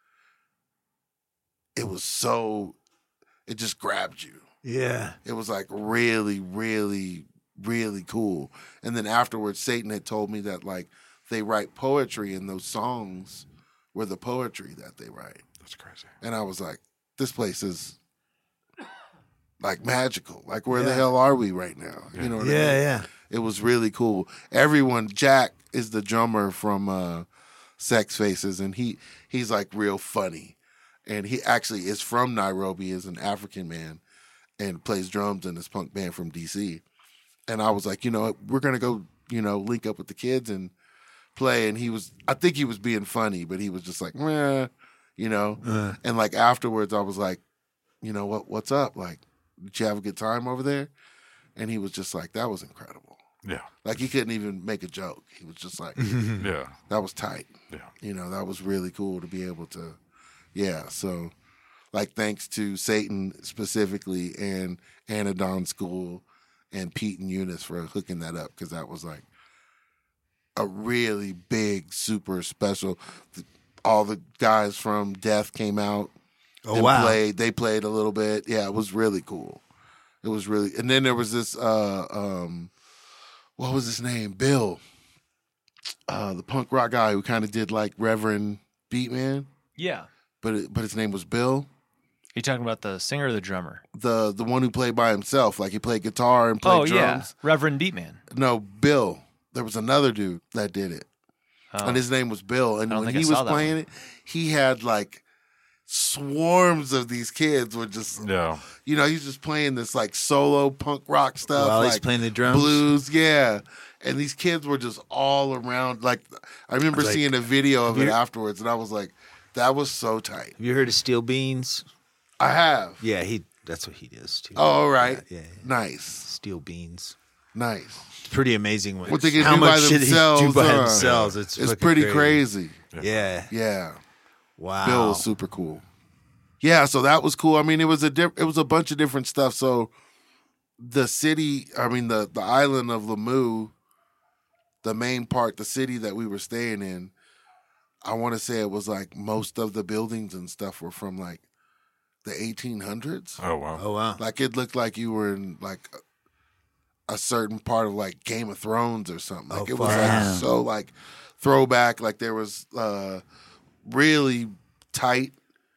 It was so, it just grabbed you. Yeah. It was like really, really, really cool. And then afterwards, Satan had told me that like they write poetry, and those songs were the poetry that they write. That's crazy. And I was like, this place is like magical. Like, where the Yeah. hell are we right now? You know what I mean? Yeah, yeah. It was really cool. Everyone, Jack is the drummer from uh, Sex Faces, and he he's like real funny. And he actually is from Nairobi, is an African man, and plays drums in this punk band from D C. And I was like, you know, we're gonna go, you know, link up with the kids and play. And he was, I think he was being funny, but he was just like, meh, you know. Uh. And like afterwards, I was like, you know what, what's up? Like, did you have a good time over there? And he was just like, that was incredible. Yeah. Like he couldn't even make a joke. He was just like, Yeah. that was tight. Yeah. You know, that was really cool to be able to, yeah. So, like, thanks to Satan specifically and Anadon School and Pete and Eunice for hooking that up, because that was like a really big, super special. All the guys from Death came out. Oh, and wow. Played. They played a little bit. Yeah, it was really cool. It was really, and then there was this, uh, um, what was his name? Bill, uh, the punk rock guy who kind of did like Reverend Beatman, Yeah. but it, but his name was Bill. You talking about the singer or the drummer? The the one who played by himself, like he played guitar and played Oh, drums. yeah. Reverend Beatman. No, Bill. There was another dude that did it, Oh. and his name was Bill. And I don't when think he I saw was that playing one. it, he had like swarms of these kids were just, Yeah. you know, he's just playing this like solo punk rock stuff. While he's like playing the drums? blues, yeah. And these kids were just all around. Like I remember I was like, seeing a video of have it you- afterwards, and I was like, that was so tight. Have you heard of Steel Beans? I have. Yeah, he. That's what he does too. Oh, all right. Yeah, yeah, yeah. Nice. Steel Beans. Nice. It's pretty amazing when, What they can how do much by shit themselves. he do by uh, themselves. It's, it's fucking pretty crazy. Yeah. Yeah. Wow. Bill was super cool. Yeah, so that was cool. I mean, it was a diff- it was a bunch of different stuff. So the city, I mean the the island of Lamu, the main part, the city that we were staying in, I want to say it was like most of the buildings and stuff were from like the eighteen hundreds. Oh wow. Oh wow. Like it looked like you were in like a, a certain part of like Game of Thrones or something. Like Oh, it was like wow. so like throwback. Like there was uh, really tight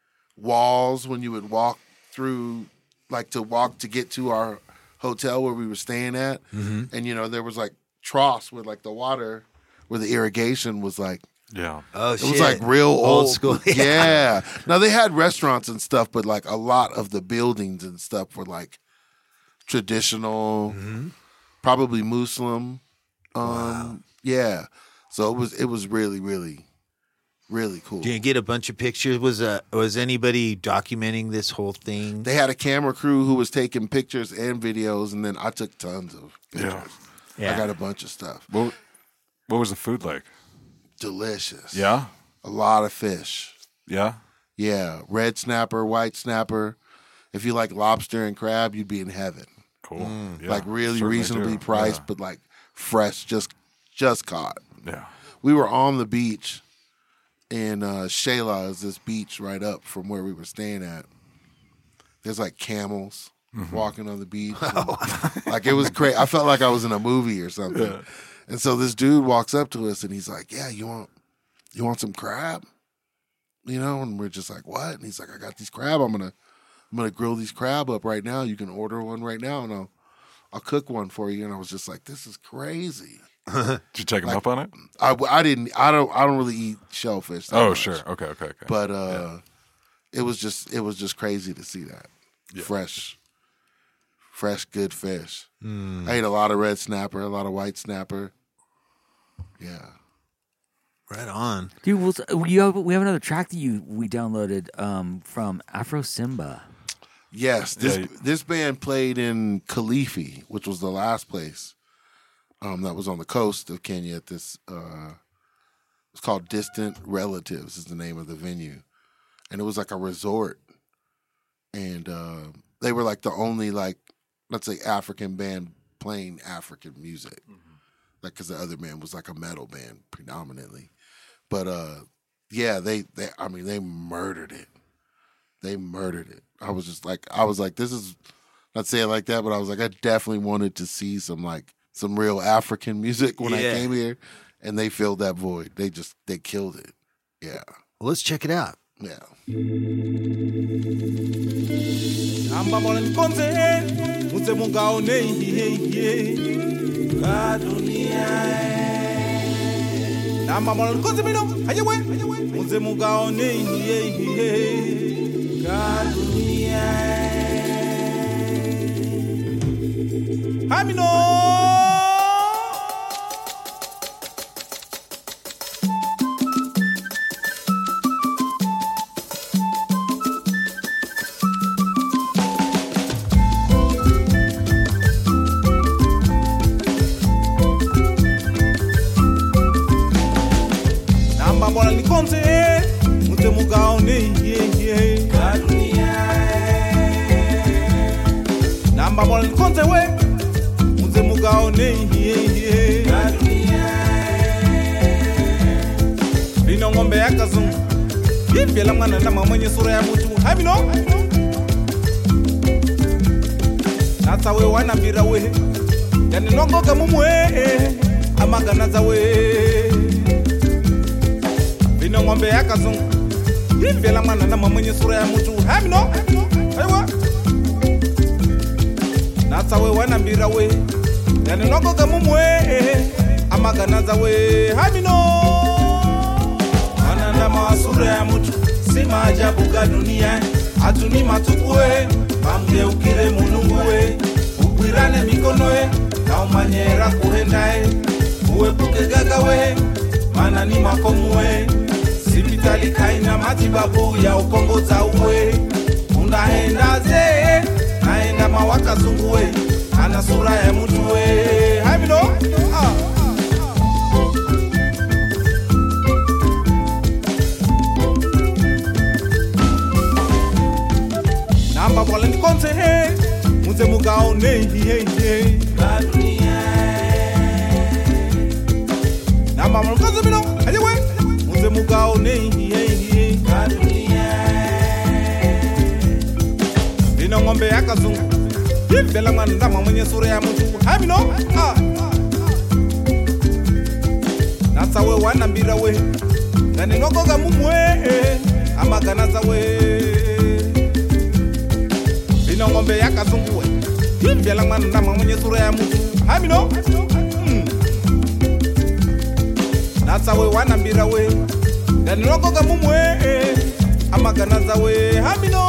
walls when you would walk through, like to walk to get to our hotel where we were staying at. Mm-hmm. And you know there was like troughs with like the water where the irrigation was like. Yeah. Oh It shit. was like real old, Old school. Yeah. Now they had restaurants and stuff, but like a lot of the buildings and stuff were like traditional, Mm-hmm. probably Muslim. Um, Yeah. So it was it was really really really cool. Did you get a bunch of pictures? Was uh was anybody documenting this whole thing? They had a camera crew who was taking pictures and videos, and then I took tons of pictures. Yeah. I got a bunch of stuff. What What was the food like? Delicious. Yeah. A lot of fish. Yeah. Yeah, red snapper, white snapper. If you like lobster and crab, you'd be in heaven. Cool. Yeah, Like really certainly reasonably do. priced, Yeah. but like fresh, just just caught. Yeah. We were on the beach in uh, Shayla, is this beach right up from where we were staying at. There's like camels Mm-hmm. walking on the beach. and, like it was crazy. I felt like I was in a movie or something. Yeah. And so this dude walks up to us and he's like, "Yeah, you want you want some crab?" You know, and we're just like, "What?" And he's like, "I got these crab. I'm gonna I'm gonna grill these crab up right now. You can order one right now, and I'll I'll cook one for you." And I was just like, "This is crazy." Did you take him Like, up on it? I, I didn't I don't I don't really eat shellfish. that Oh, much. sure. Okay. Okay. Okay. But uh, it was just it was just crazy to see that fresh, fresh good fish. Mm. I ate a lot of red snapper, a lot of white snapper. Yeah. Right on. Dude, we'll, you have, we have another track that you we downloaded um, from Afro Simba. Yes, this Yeah. this band played in Kilifi, which was the last place um, that was on the coast of Kenya. At this, uh, it's called Distant Relatives is the name of the venue, and it was like a resort, and uh, they were like the only like let's say African band playing African music, like because the other band was like a metal band predominantly, but uh, yeah, they they I mean they murdered it. They murdered it. I was just like, I was like, this is not saying it like that, but I was like, I definitely wanted to see some like some real African music when I Yeah. came here, and they filled that void. They just they killed it. Yeah, Well, let's check it out. yeah. Amba mwana nikonze Mutse mungaone Ka dunia Amba mwana nikonze mino Hayewe Mutse mungaone Ka dunia Hamino mugaone yeah yeah namba mol konze we muze mugaone yeah Vino ngombe yakazungu Ivyela mwana na mwenye sura ya mutu Hamino Nata we wana mbira we Yani nongo kamumwe Amaga naza we Vino ngombe yakazungu Ivyela mwana na mwenye sura ya mutu Hamino Aywa Nata we wana mbira we Yani nongo kamumwe Amaga naza we Hamino Anandama sura ya mutu Si maajabu ka dunia Atuni matukue Mamgeukire munungue Ukwirane mikonoe Na umanyera kuhendae Uepuke gagawe Mana ni makomue Sipitali kaina matibabu ya ukongoza uwe Unaenda ze Naenda mawaka zungue Ana sura ya mutu we Hamino Ah Namba bola ni konse he Muze mugaone he he Badunia Namba bola konse mino Aje we Muze mugaone he he Badunia Vino ngombe yakazungu Vivela mandama mwenye sura ya mutu Hamino Ah Nasa we wana mbira we Gani nogoga mumwe Amaga nasa we Vino ngombe yakazungu we Vivela mandama mwenye sura ya mutu Hamino mm. Nasa we wana mbira we Gani nogoga mumwe Amaga nasa we Hamino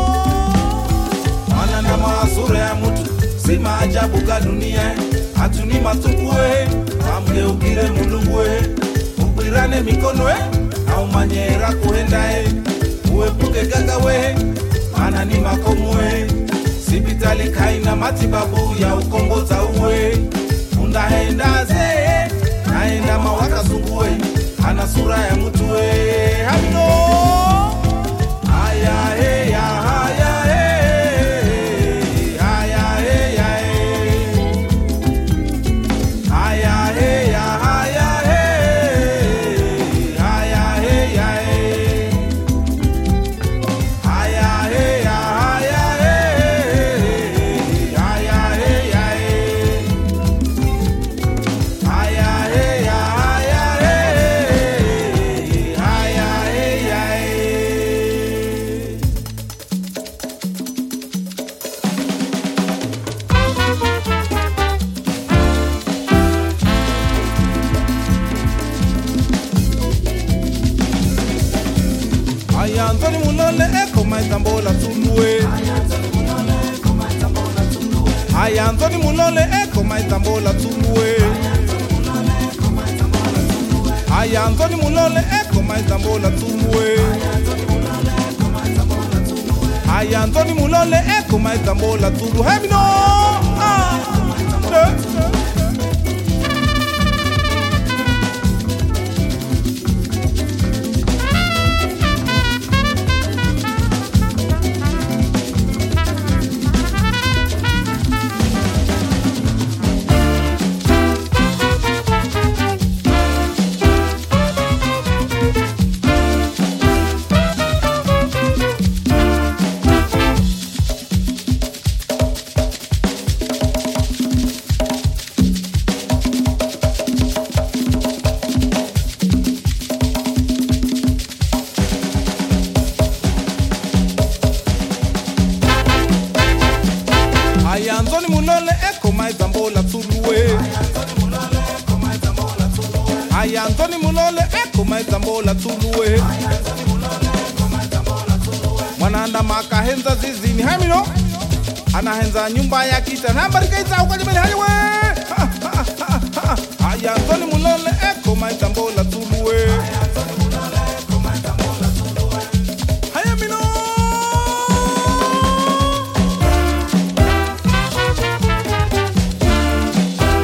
Anandama sura ya mutu Si maajabu ka dunia Atuni matukue Mamgeukire mulungue Ukwirane mikonoe Na umanyera kuhendae Uepuke gagawe Mana ni makomue Sipitali kaina matibabu ya ukongoza uwe Undaenda ze Naenda mawaka zungue Ana sura ya mutu we Hamino Aya he ya haya he Ayantoni mulole eko maitambola tulue Ayantoni mulole eko maitambola tulue Ayantoni mulole eko maitambola tulue Ayantoni mulole eko maitambola tulu Hemino Ah Ayantoni mulole eko maitambola tulue Ayantoni mulole eko maitambola tulue Mwananda makahenza zizini Hamino Anahenza nyumba ya kita Nambarikaita ukajimeni hajiwe Ayantoni mulole eko maitambola tulue Hayamino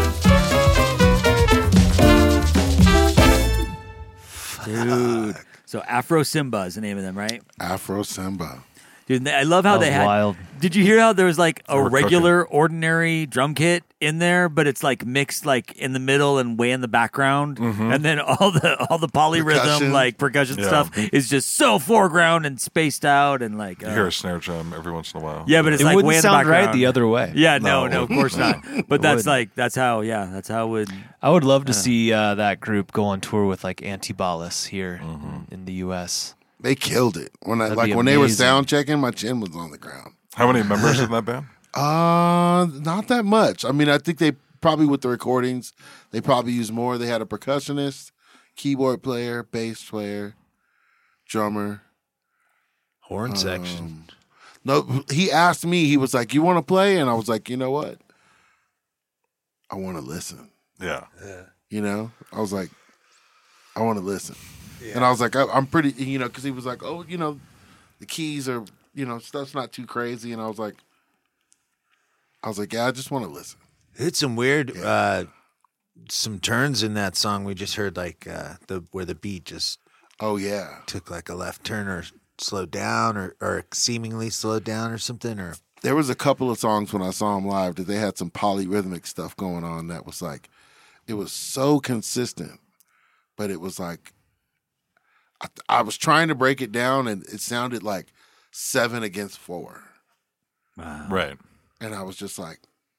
Dude. So Afro Simba is the name of them, right? Afro Simba. Dude, I love how That they was had. wild. Did you hear how there was like a They were regular, ordinary drum kit in there, but it's like mixed like in the middle and way in the background, and then all the all the polyrhythm Percussion. like percussion Yeah. stuff is just so foreground and spaced out and like. You uh, hear a snare drum every once in a while. yeah, but it's It like wouldn't way in sound the right background. the other way. Yeah, no, No. no, of course not. But that's wouldn't. like that's how. Yeah, that's how it would. I would love to see uh, that group go on tour with like Antibalas here in the U S. They killed it when I That'd like be when they were amazing. sound checking. My chin was on the ground. How many members in that band? Uh, not that much. I mean, I think they probably with the recordings, they probably use more. They had a percussionist, keyboard player, bass player, drummer. Horn section. Um, no, he asked me. He was like, "You want to play?" And I was like, "You know what? I want to listen." Yeah. You know, I was like, "I want to listen," and I was like, I, "I'm pretty," you know, because he was like, "Oh, you know, the keys are, you know, stuff's not too crazy," and I was like, I was like, "Yeah, I just want to listen." It's some weird, uh, some turns in that song we just heard, like uh, the where the beat just Oh yeah, took like a left turn or slowed down or, or seemingly slowed down or something. Or there was a couple of songs when I saw them live that they had some polyrhythmic stuff going on that was like, it was so consistent, but it was like, I, I was trying to break it down and it sounded like seven against four. Right. And I was just like,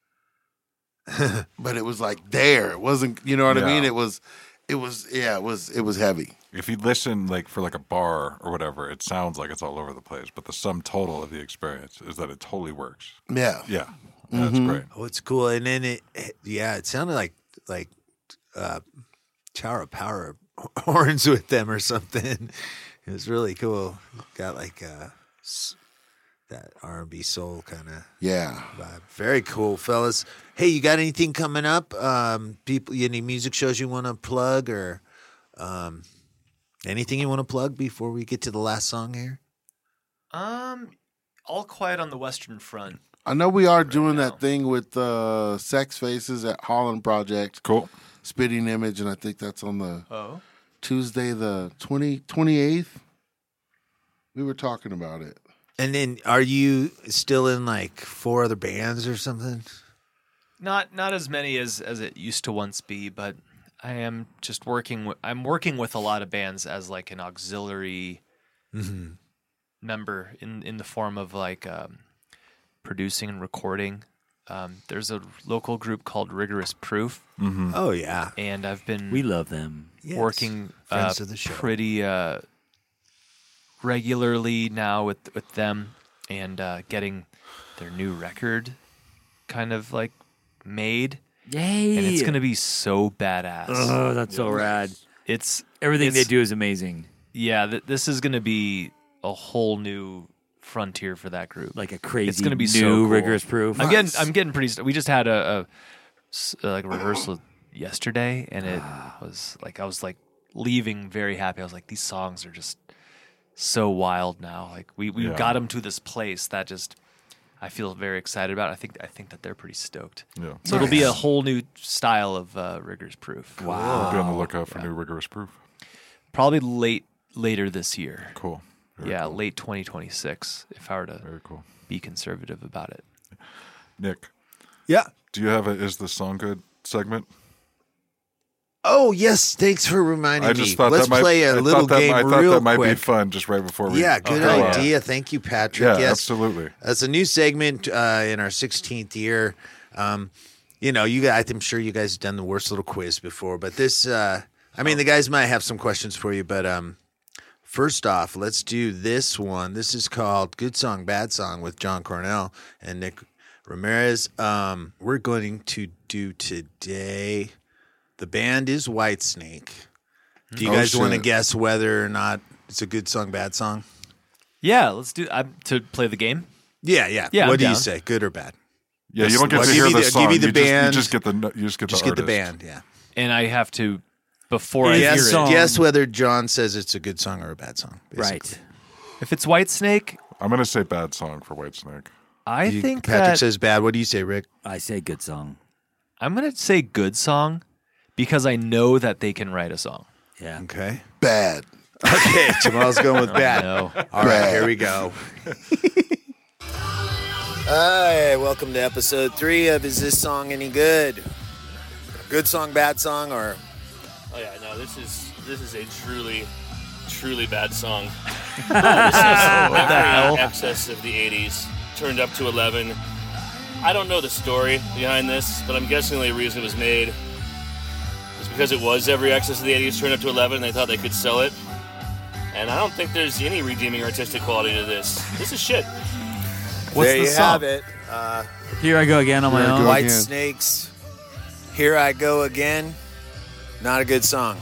but it was like there. It wasn't, you know what I Yeah. mean? It was, it was, yeah, it was, it was heavy. If you listen like for like a bar or whatever, it sounds like it's all over the place. But the sum total of the experience is that it totally works. Yeah. Yeah. That's great. oh, it's cool. And then it, it yeah, it sounded like like uh, Tower of Power horns with them or something. It was really cool. Got like uh, s- that R and B soul kind of Yeah. vibe. Very cool, fellas. Hey, you got anything coming up? Um, people, any music shows you want to plug or um, anything you want to plug before we get to the last song here? Um, All Quiet on the Western Front. I know we are doing now. that thing with uh, Sex Faces at Holland Project. Cool. Spitting Image, and I think that's on the Oh, Tuesday the twenty, twenty-eighth. We were talking about it. And then, are you still in like four other bands or something? not not as many as as it used to once be, but I am just working. With, I'm working with a lot of bands as like an auxiliary member in in the form of like um, producing and recording. Um, there's a local group called Rigorous Proof, Oh yeah, and I've been We love them. Yes. working uh, Friends of the show. pretty uh, regularly now with with them, and uh, getting their new record kind of like made, Yay! and it's gonna be so badass. Oh, that's so rad. It's Everything they it's- do is amazing. Yeah, th- this is gonna be a whole new frontier for that group. Like a crazy It's gonna be new so cool. Rigorous Proof. I'm getting, I'm getting pretty. St- we just had a, a s- uh, like a rehearsal yesterday, and it was like I was like leaving very happy. I was like, these songs are just so wild now. Like we we Yeah. got them to this place that just I feel very excited about. I think I think that they're pretty stoked. Yeah. So it'll be a whole new style of uh, Rigorous Proof. We'll be on the lookout for new rigorous proof. Probably late later this year. Cool. Very yeah, cool. late twenty twenty-six. If I were to Very cool. be conservative about it. Nick, yeah. do you have a "Is the Song Good" segment? Oh yes, thanks for reminding I just me. thought Let's that might, play a I little thought that, game I thought real that might quick. be fun just right before we. Yeah, good go out. idea. Thank you, Patrick. Yeah, yes, absolutely. That's a new segment uh, in our sixteenth year. Um, you know, you guys, I'm sure you guys have done the worst little quiz before, but this, uh, I mean, the guys might have some questions for you, but um, first off, let's do this one. This is called Good Song, Bad Song with John Cornell and Nick Ramirez. Um, we're going to do today, the band is Whitesnake. Do you Oh, guys want to shit. guess whether or not it's a good song, bad song? Yeah, let's do I'm to play the game. Yeah, yeah. Yeah, What I'm do you down. say, good or bad? Yeah, you don't get I'll to give hear you the the- song. give you the band. Just, you just get the you just get Just the get the artist. band, yeah. And I have to before I Guess, hear it. song. guess whether John says it's a good song or a bad song. basically. Right. If it's Whitesnake, I'm gonna say bad song for Whitesnake. I You- think Patrick that says bad. What do you say, Rick? I say good song. I'm gonna say good song because I know that they can write a song. Yeah. Okay. Bad. Okay, Jamal's going with bad. No. All right, here we go. Hi, welcome to episode three of Is This Song Any Good? Good song, bad song, or Oh yeah, no, this is this is a truly, truly bad song. Uh, this is What the hell? Excess of the eighties, turned up to eleven. I don't know the story behind this, but I'm guessing the only reason it was made is because it was every Excess of the eighties turned up to eleven, and they thought they could sell it. And I don't think there's any redeeming artistic quality to this. This is shit. What's there the you song? have it. Uh, Here I go again on my Here I own. go. White again. Snakes, Here I Go Again. Not a good song.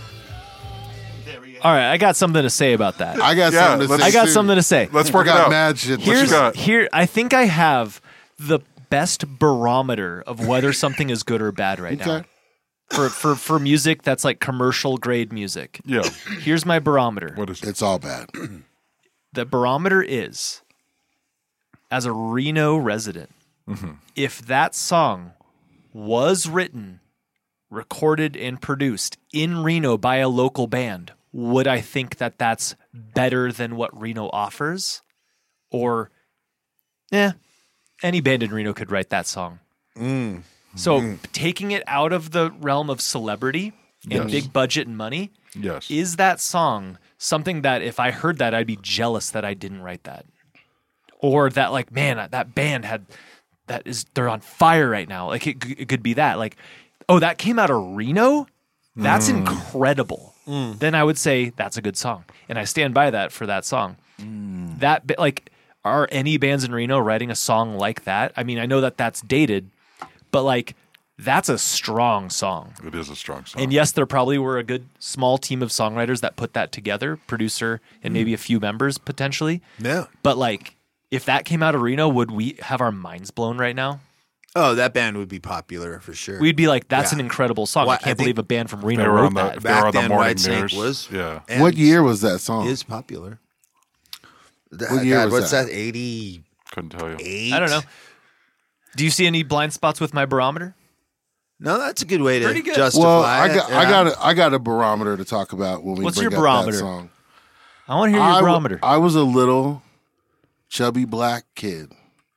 All right, I got something to say about that. I got Yeah, something to let's- say. I got too. something to say. Let's I work it got out. mad shit. What you Here's got? here. I think I have the best barometer of whether something is good or bad right now. Okay. For for for music that's like commercial grade music. Yeah. Here's my barometer. What is it? It's all bad. The barometer is, as a Reno resident, if that song was written, recorded, and produced in Reno by a local band, would I think that that's better than what Reno offers? Or, eh, any band in Reno could write that song. So taking it out of the realm of celebrity and Yes. big budget and money, Yes. is that song something that if I heard that, I'd be jealous that I didn't write that? Or that, like, man, that band had, that is, they're on fire right now. Like, it, it could be that. Like, oh, that came out of Reno? That's incredible. Then I would say that's a good song. And I stand by that for that song. That, bi- like, are any bands in Reno writing a song like that? I mean, I know that that's dated, but, like, that's a strong song. It is a strong song. And yes, there probably were a good small team of songwriters that put that together, producer and maybe a few members potentially. Yeah. But like, if that came out of Reno, would we have our minds blown right now? Oh, that band would be popular for sure. We'd be like, that's Yeah. an incredible song. Why- I I can't think believe a band from They Reno were wrote on the, that. they Back were on the then, morning Whitesnake news. was- Yeah. And What year was that song? is popular. Th- What year God, was what's that? that? eighty-eight? Couldn't tell you. I don't know. Do you see any blind spots with my barometer? No, that's a good way to Pretty good. justify Well, I it. got I Yeah. got a, I got a barometer to talk about when we What's bring your up barometer? that song. I want to hear your I, w- barometer. I was a little chubby black kid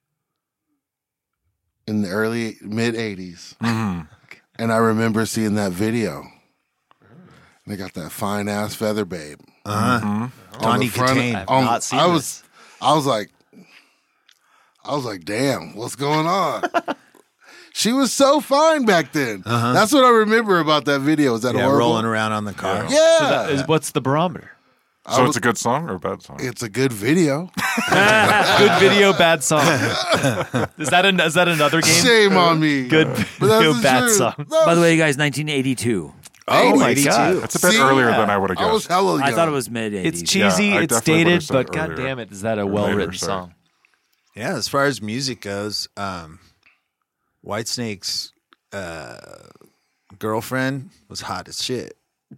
in the early mid eighties, Mhm. and I remember seeing that video. They got that fine ass feather babe. Uh-huh. On Tawny the front of- Katane. I've on- not seen I this. was, I was like, I was like, damn, what's going on? She was so fine back then. Uh-huh. That's what I remember about that video. Is that Yeah, horrible? rolling around on the car. Yeah, So that is, what's the barometer? I So was- it's a good song or a bad song? it's a good video. Good video, bad song. Is that an, is that another game? Shame on me. Good But that's video, the bad truth. song. No, By the way, you guys, nineteen eighty-two. Oh my eighty-two. God. That's a bit See? earlier than I would have I was guessed. hella young. I thought it was mid eighties. It's cheesy, Yeah, I it's definitely would've dated, said but god earlier. damn it, is that a Or well written later, sorry. song? Yeah, as far as music goes, um, Whitesnake's uh, girlfriend was hot as shit.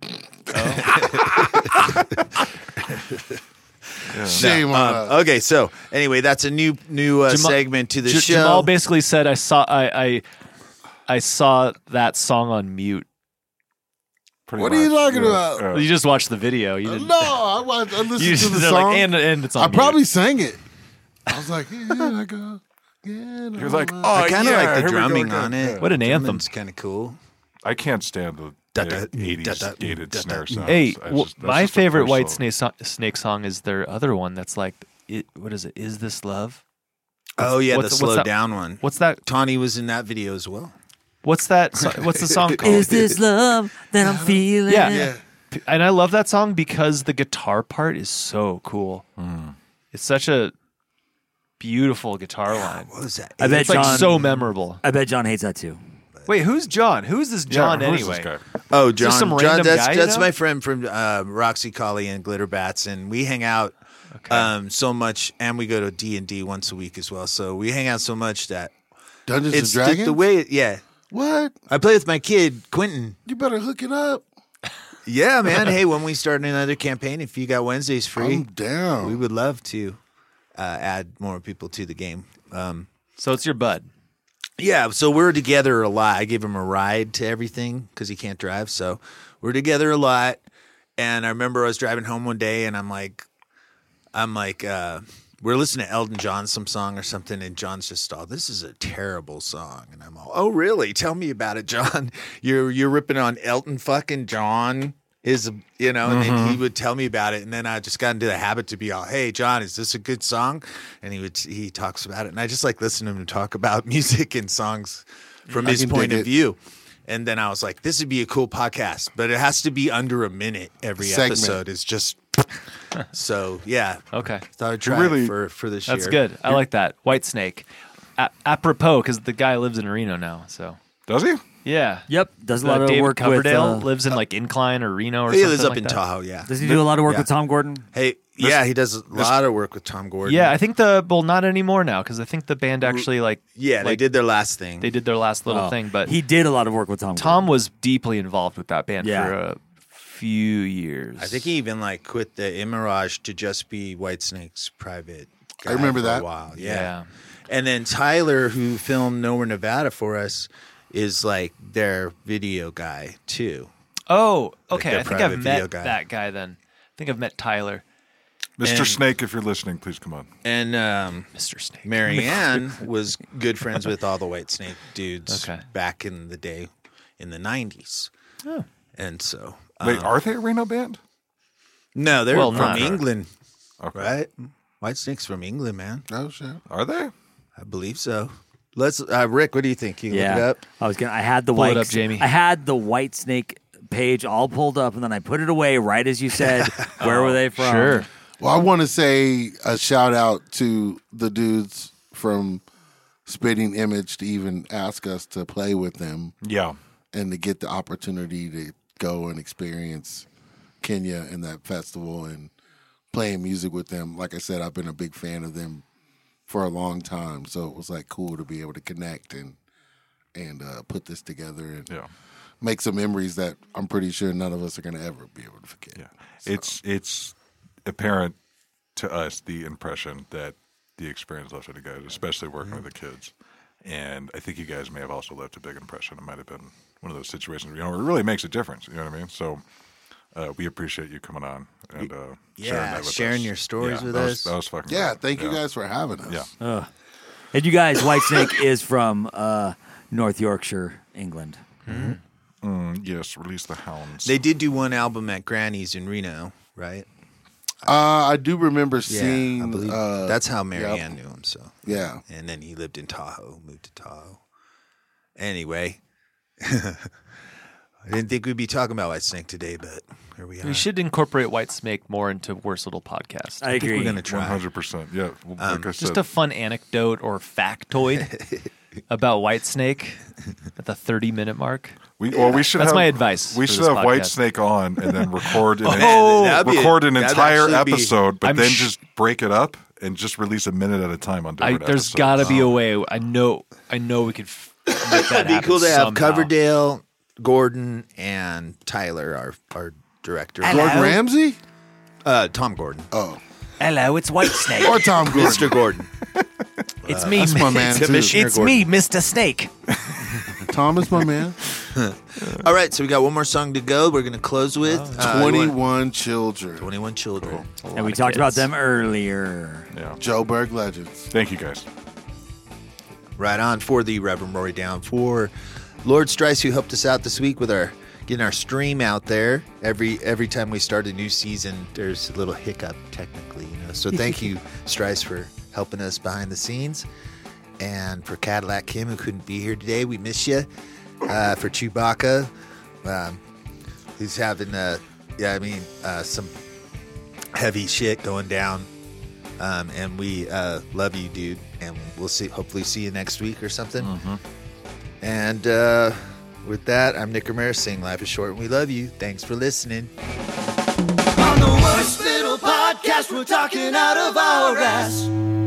Shame on Um, us. okay, so anyway, that's a new new uh, Jamal- segment to the J- show. Jamal basically said I saw I, I I saw that song on mute. Pretty What are you much, talking yeah, about? yeah. You just watched the video. You didn't. No, I, watched, I listened You to just the they're song. like, and and it's on I mute. probably sang it. I was like, here I go. Yeah, You're like, oh, I kind of yeah, like here the we go drumming again. on it. Yeah. What an anthem. It's kind of cool. I can't stand the, Da, the da, eighties da, da, gated da, da. snare sounds. Hey, I w- just- that's my just a favorite White personal- Snake so- Snake song is their other one. That's like, it, what is it? Is This Love? Oh yeah, what's- the what's slow that- down one. What's that? Tawny was in that video as well. What's that? So, what's the song called? Is this love that I'm feeling? Yeah. Yeah. And I love that song because the guitar part is so cool. It's such a beautiful guitar line. What was that? I bet It's like John. so memorable. I bet John hates that too. Wait, who's John? Who's this John yeah, who's anyway? This guy? Oh, Just John. some John, random that's guy you that's know? my friend from uh, Roxy Collie and Glitter Bats, and we hang out Okay. um, so much, and we go to D and D once a week as well. So we hang out so much that Dungeons it's and the, Dragons? the way. It, yeah, What? I play with my kid Quentin. You better hook it up. Yeah, man. Hey, when we start another campaign, if you got Wednesdays free, I'm down. we would love to uh, add more people to the game. Um, So it's your bud. Yeah, so we're together a lot. I give him a ride to everything because he can't drive. So we're together a lot. And I remember I was driving home one day, and I'm like, I'm like, uh, we're listening to Elton John some song or something, and John's just all, this is a terrible song, and I'm all, oh really? Tell me about it, John. You're you're ripping on Elton fucking John. Is you know, and Mm-hmm. then he would tell me about it, and then I just got into the habit to be all, "Hey, John, is this a good song?" And he would he talks about it, and I just like listening to him talk about music and songs from I his can point dig of it. view. And then I was like, "This would be a cool podcast, but it has to be under a minute every Segment. episode." It's just so yeah. Okay. Thought I'd try really- it for for this That's year. good. I like that. White Snake. A- apropos, because the guy lives in Reno now. So Does he? yeah. Yep, does a Uh, lot of David work Coverdale with. Uh, lives in like Incline or Reno or He something lives up like in that. Tahoe. Yeah. does he do a lot of work Yeah. with Tom Gordon? Hey, yeah, he does a lot of work with Tom Gordon. Yeah, I think the well, not anymore now because I think the band actually like yeah, they like, did their last thing. they did their last little Oh, thing, but he did a lot of work with Tom. Tom Gordon. was deeply involved with that band Yeah. for a few years. I think he even like quit the Imirage to just be Whitesnake's private. I guy remember for that. A while. Yeah. Yeah. And then Tyler, who filmed Nowhere, Nevada for us, is like their video guy too. Oh, Like okay. their I think private I've video met guy. that guy then. I think I've met Tyler, Mister And- Snake, if you're listening, please come on. And um, Mister Snake. Marianne was good friends with all the Whitesnake dudes Okay. back in the day, in the nineties. Oh. And so, Wait, um, are they a Reno band? no, they're Well, from not- England, Okay. right? Whitesnake's from England, man. Oh shit. Are they? I believe so. Let's, uh, Rick. What do you think? You Yeah, look it up. I was gonna. I had the Pull it white. up, Jamie. I had the White Snake page all pulled up, and then I put it away right as you said. Where were they from? Sure. Well, I want to say a shout out to the dudes from Spitting Image to even ask us to play with them Yeah. and to get the opportunity to go and experience Kenya and that festival and playing music with them. Like I said, I've been a big fan of them for a long time, so it was like cool to be able to connect and and uh, put this together and Yeah. make some memories that I'm pretty sure none of us are going to ever be able to forget. Yeah. It's it's apparent to us the impression that the experience left with the guys, especially working with the kids. And I think you guys may have also left a big impression. It might have been one of those situations, you know, where it really makes a difference. You know what I mean? So uh, we appreciate you coming on and uh, sharing Yeah, that with sharing us. your stories Yeah, with that us. Was, that was fucking Yeah, great. thank you Yeah. guys for having us. Yeah. Ugh. And you guys, Whitesnake is from uh, North Yorkshire, England. Mm, yes, Release the Hounds. They did do one album at Granny's in Reno, right? Uh, I do remember seeing. I believe uh, that's how yep. Marianne knew him. So Yeah. and then he lived in Tahoe, moved to Tahoe. Anyway, I didn't think we'd be talking about Whitesnake today, but here we are. We should incorporate White Snake more into Worst Little Podcast. I I think agree. we're gonna one try. hundred percent. Yeah. Well, Um, like I Just said, a fun anecdote or factoid about White Snake at the thirty minute mark. we, or we should That's have, my advice We for should this have White podcast. Snake on and then record an, Oh, that'd be- record an that'd entire actually be- episode, but I'm then sh- just break it up and just release a minute at a time on I, different there's episodes. got to be a way. I know. I know we could f- make that It'd be happen cool to have somehow. Coverdale, Gordon, and Tyler, our our director. Gordon Ramsay? Uh, Tom Gordon. Oh. Hello, it's White Snake. Or Tom Gordon. Mister Gordon. It's me. That's my man, too. Commissioner It's Gordon. me, Mister Snake. Tom is my man. All right, so we got one more song to go. We're going to close with uh, twenty-one Children. twenty-one Children. And we talked about them earlier. Yeah. Joe Berg Legends. Thank you, guys. Right on for the Reverend Rory Down for Lord Strice, who helped us out this week with our getting our stream out there. Every every time we start a new season, there's a little hiccup technically, you know. So thank you, Strice, for helping us behind the scenes. And for Cadillac Kim, who couldn't be here today, we miss you. Uh, for Chewbacca, um, who's having uh, yeah, I mean uh, some heavy shit going down. Um, and we uh, love you, dude. And we'll see. Hopefully, see you next week or something. And uh, with that, I'm Nick Ramirez saying life is short and we love you. Thanks for listening. On the worst little podcast, we're talking out of our ass.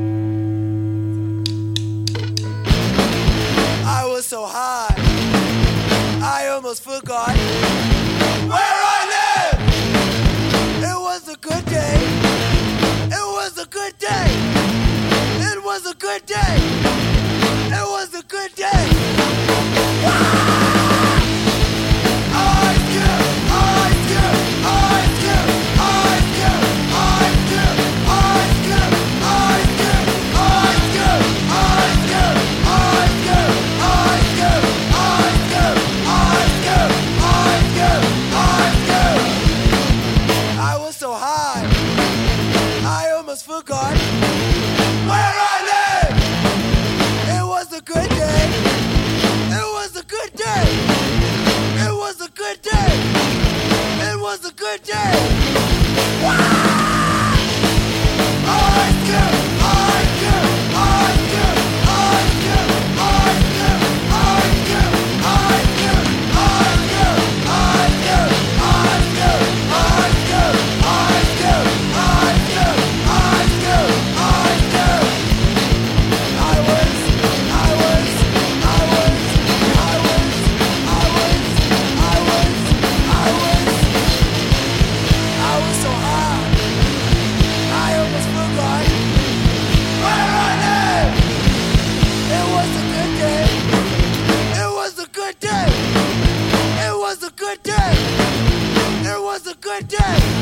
I was so high, I almost forgot where I live. It was a good day. It was a good day. It was a good day. It was a good day. Ah! Ice Cube, Ice Cube, Ice Cube. was a good day. Wow! I like you, I like you, I like you, I like you, I like you, I like you, I like you, I like you, I like you, I like you, I like you, I like you, I like you, I like you, I like you. I was, I was, I was, I was, I was, I was, I was, I was so high, I almost forgot where I live. It was a good day. It was a good day. It was a good day. It was a good day.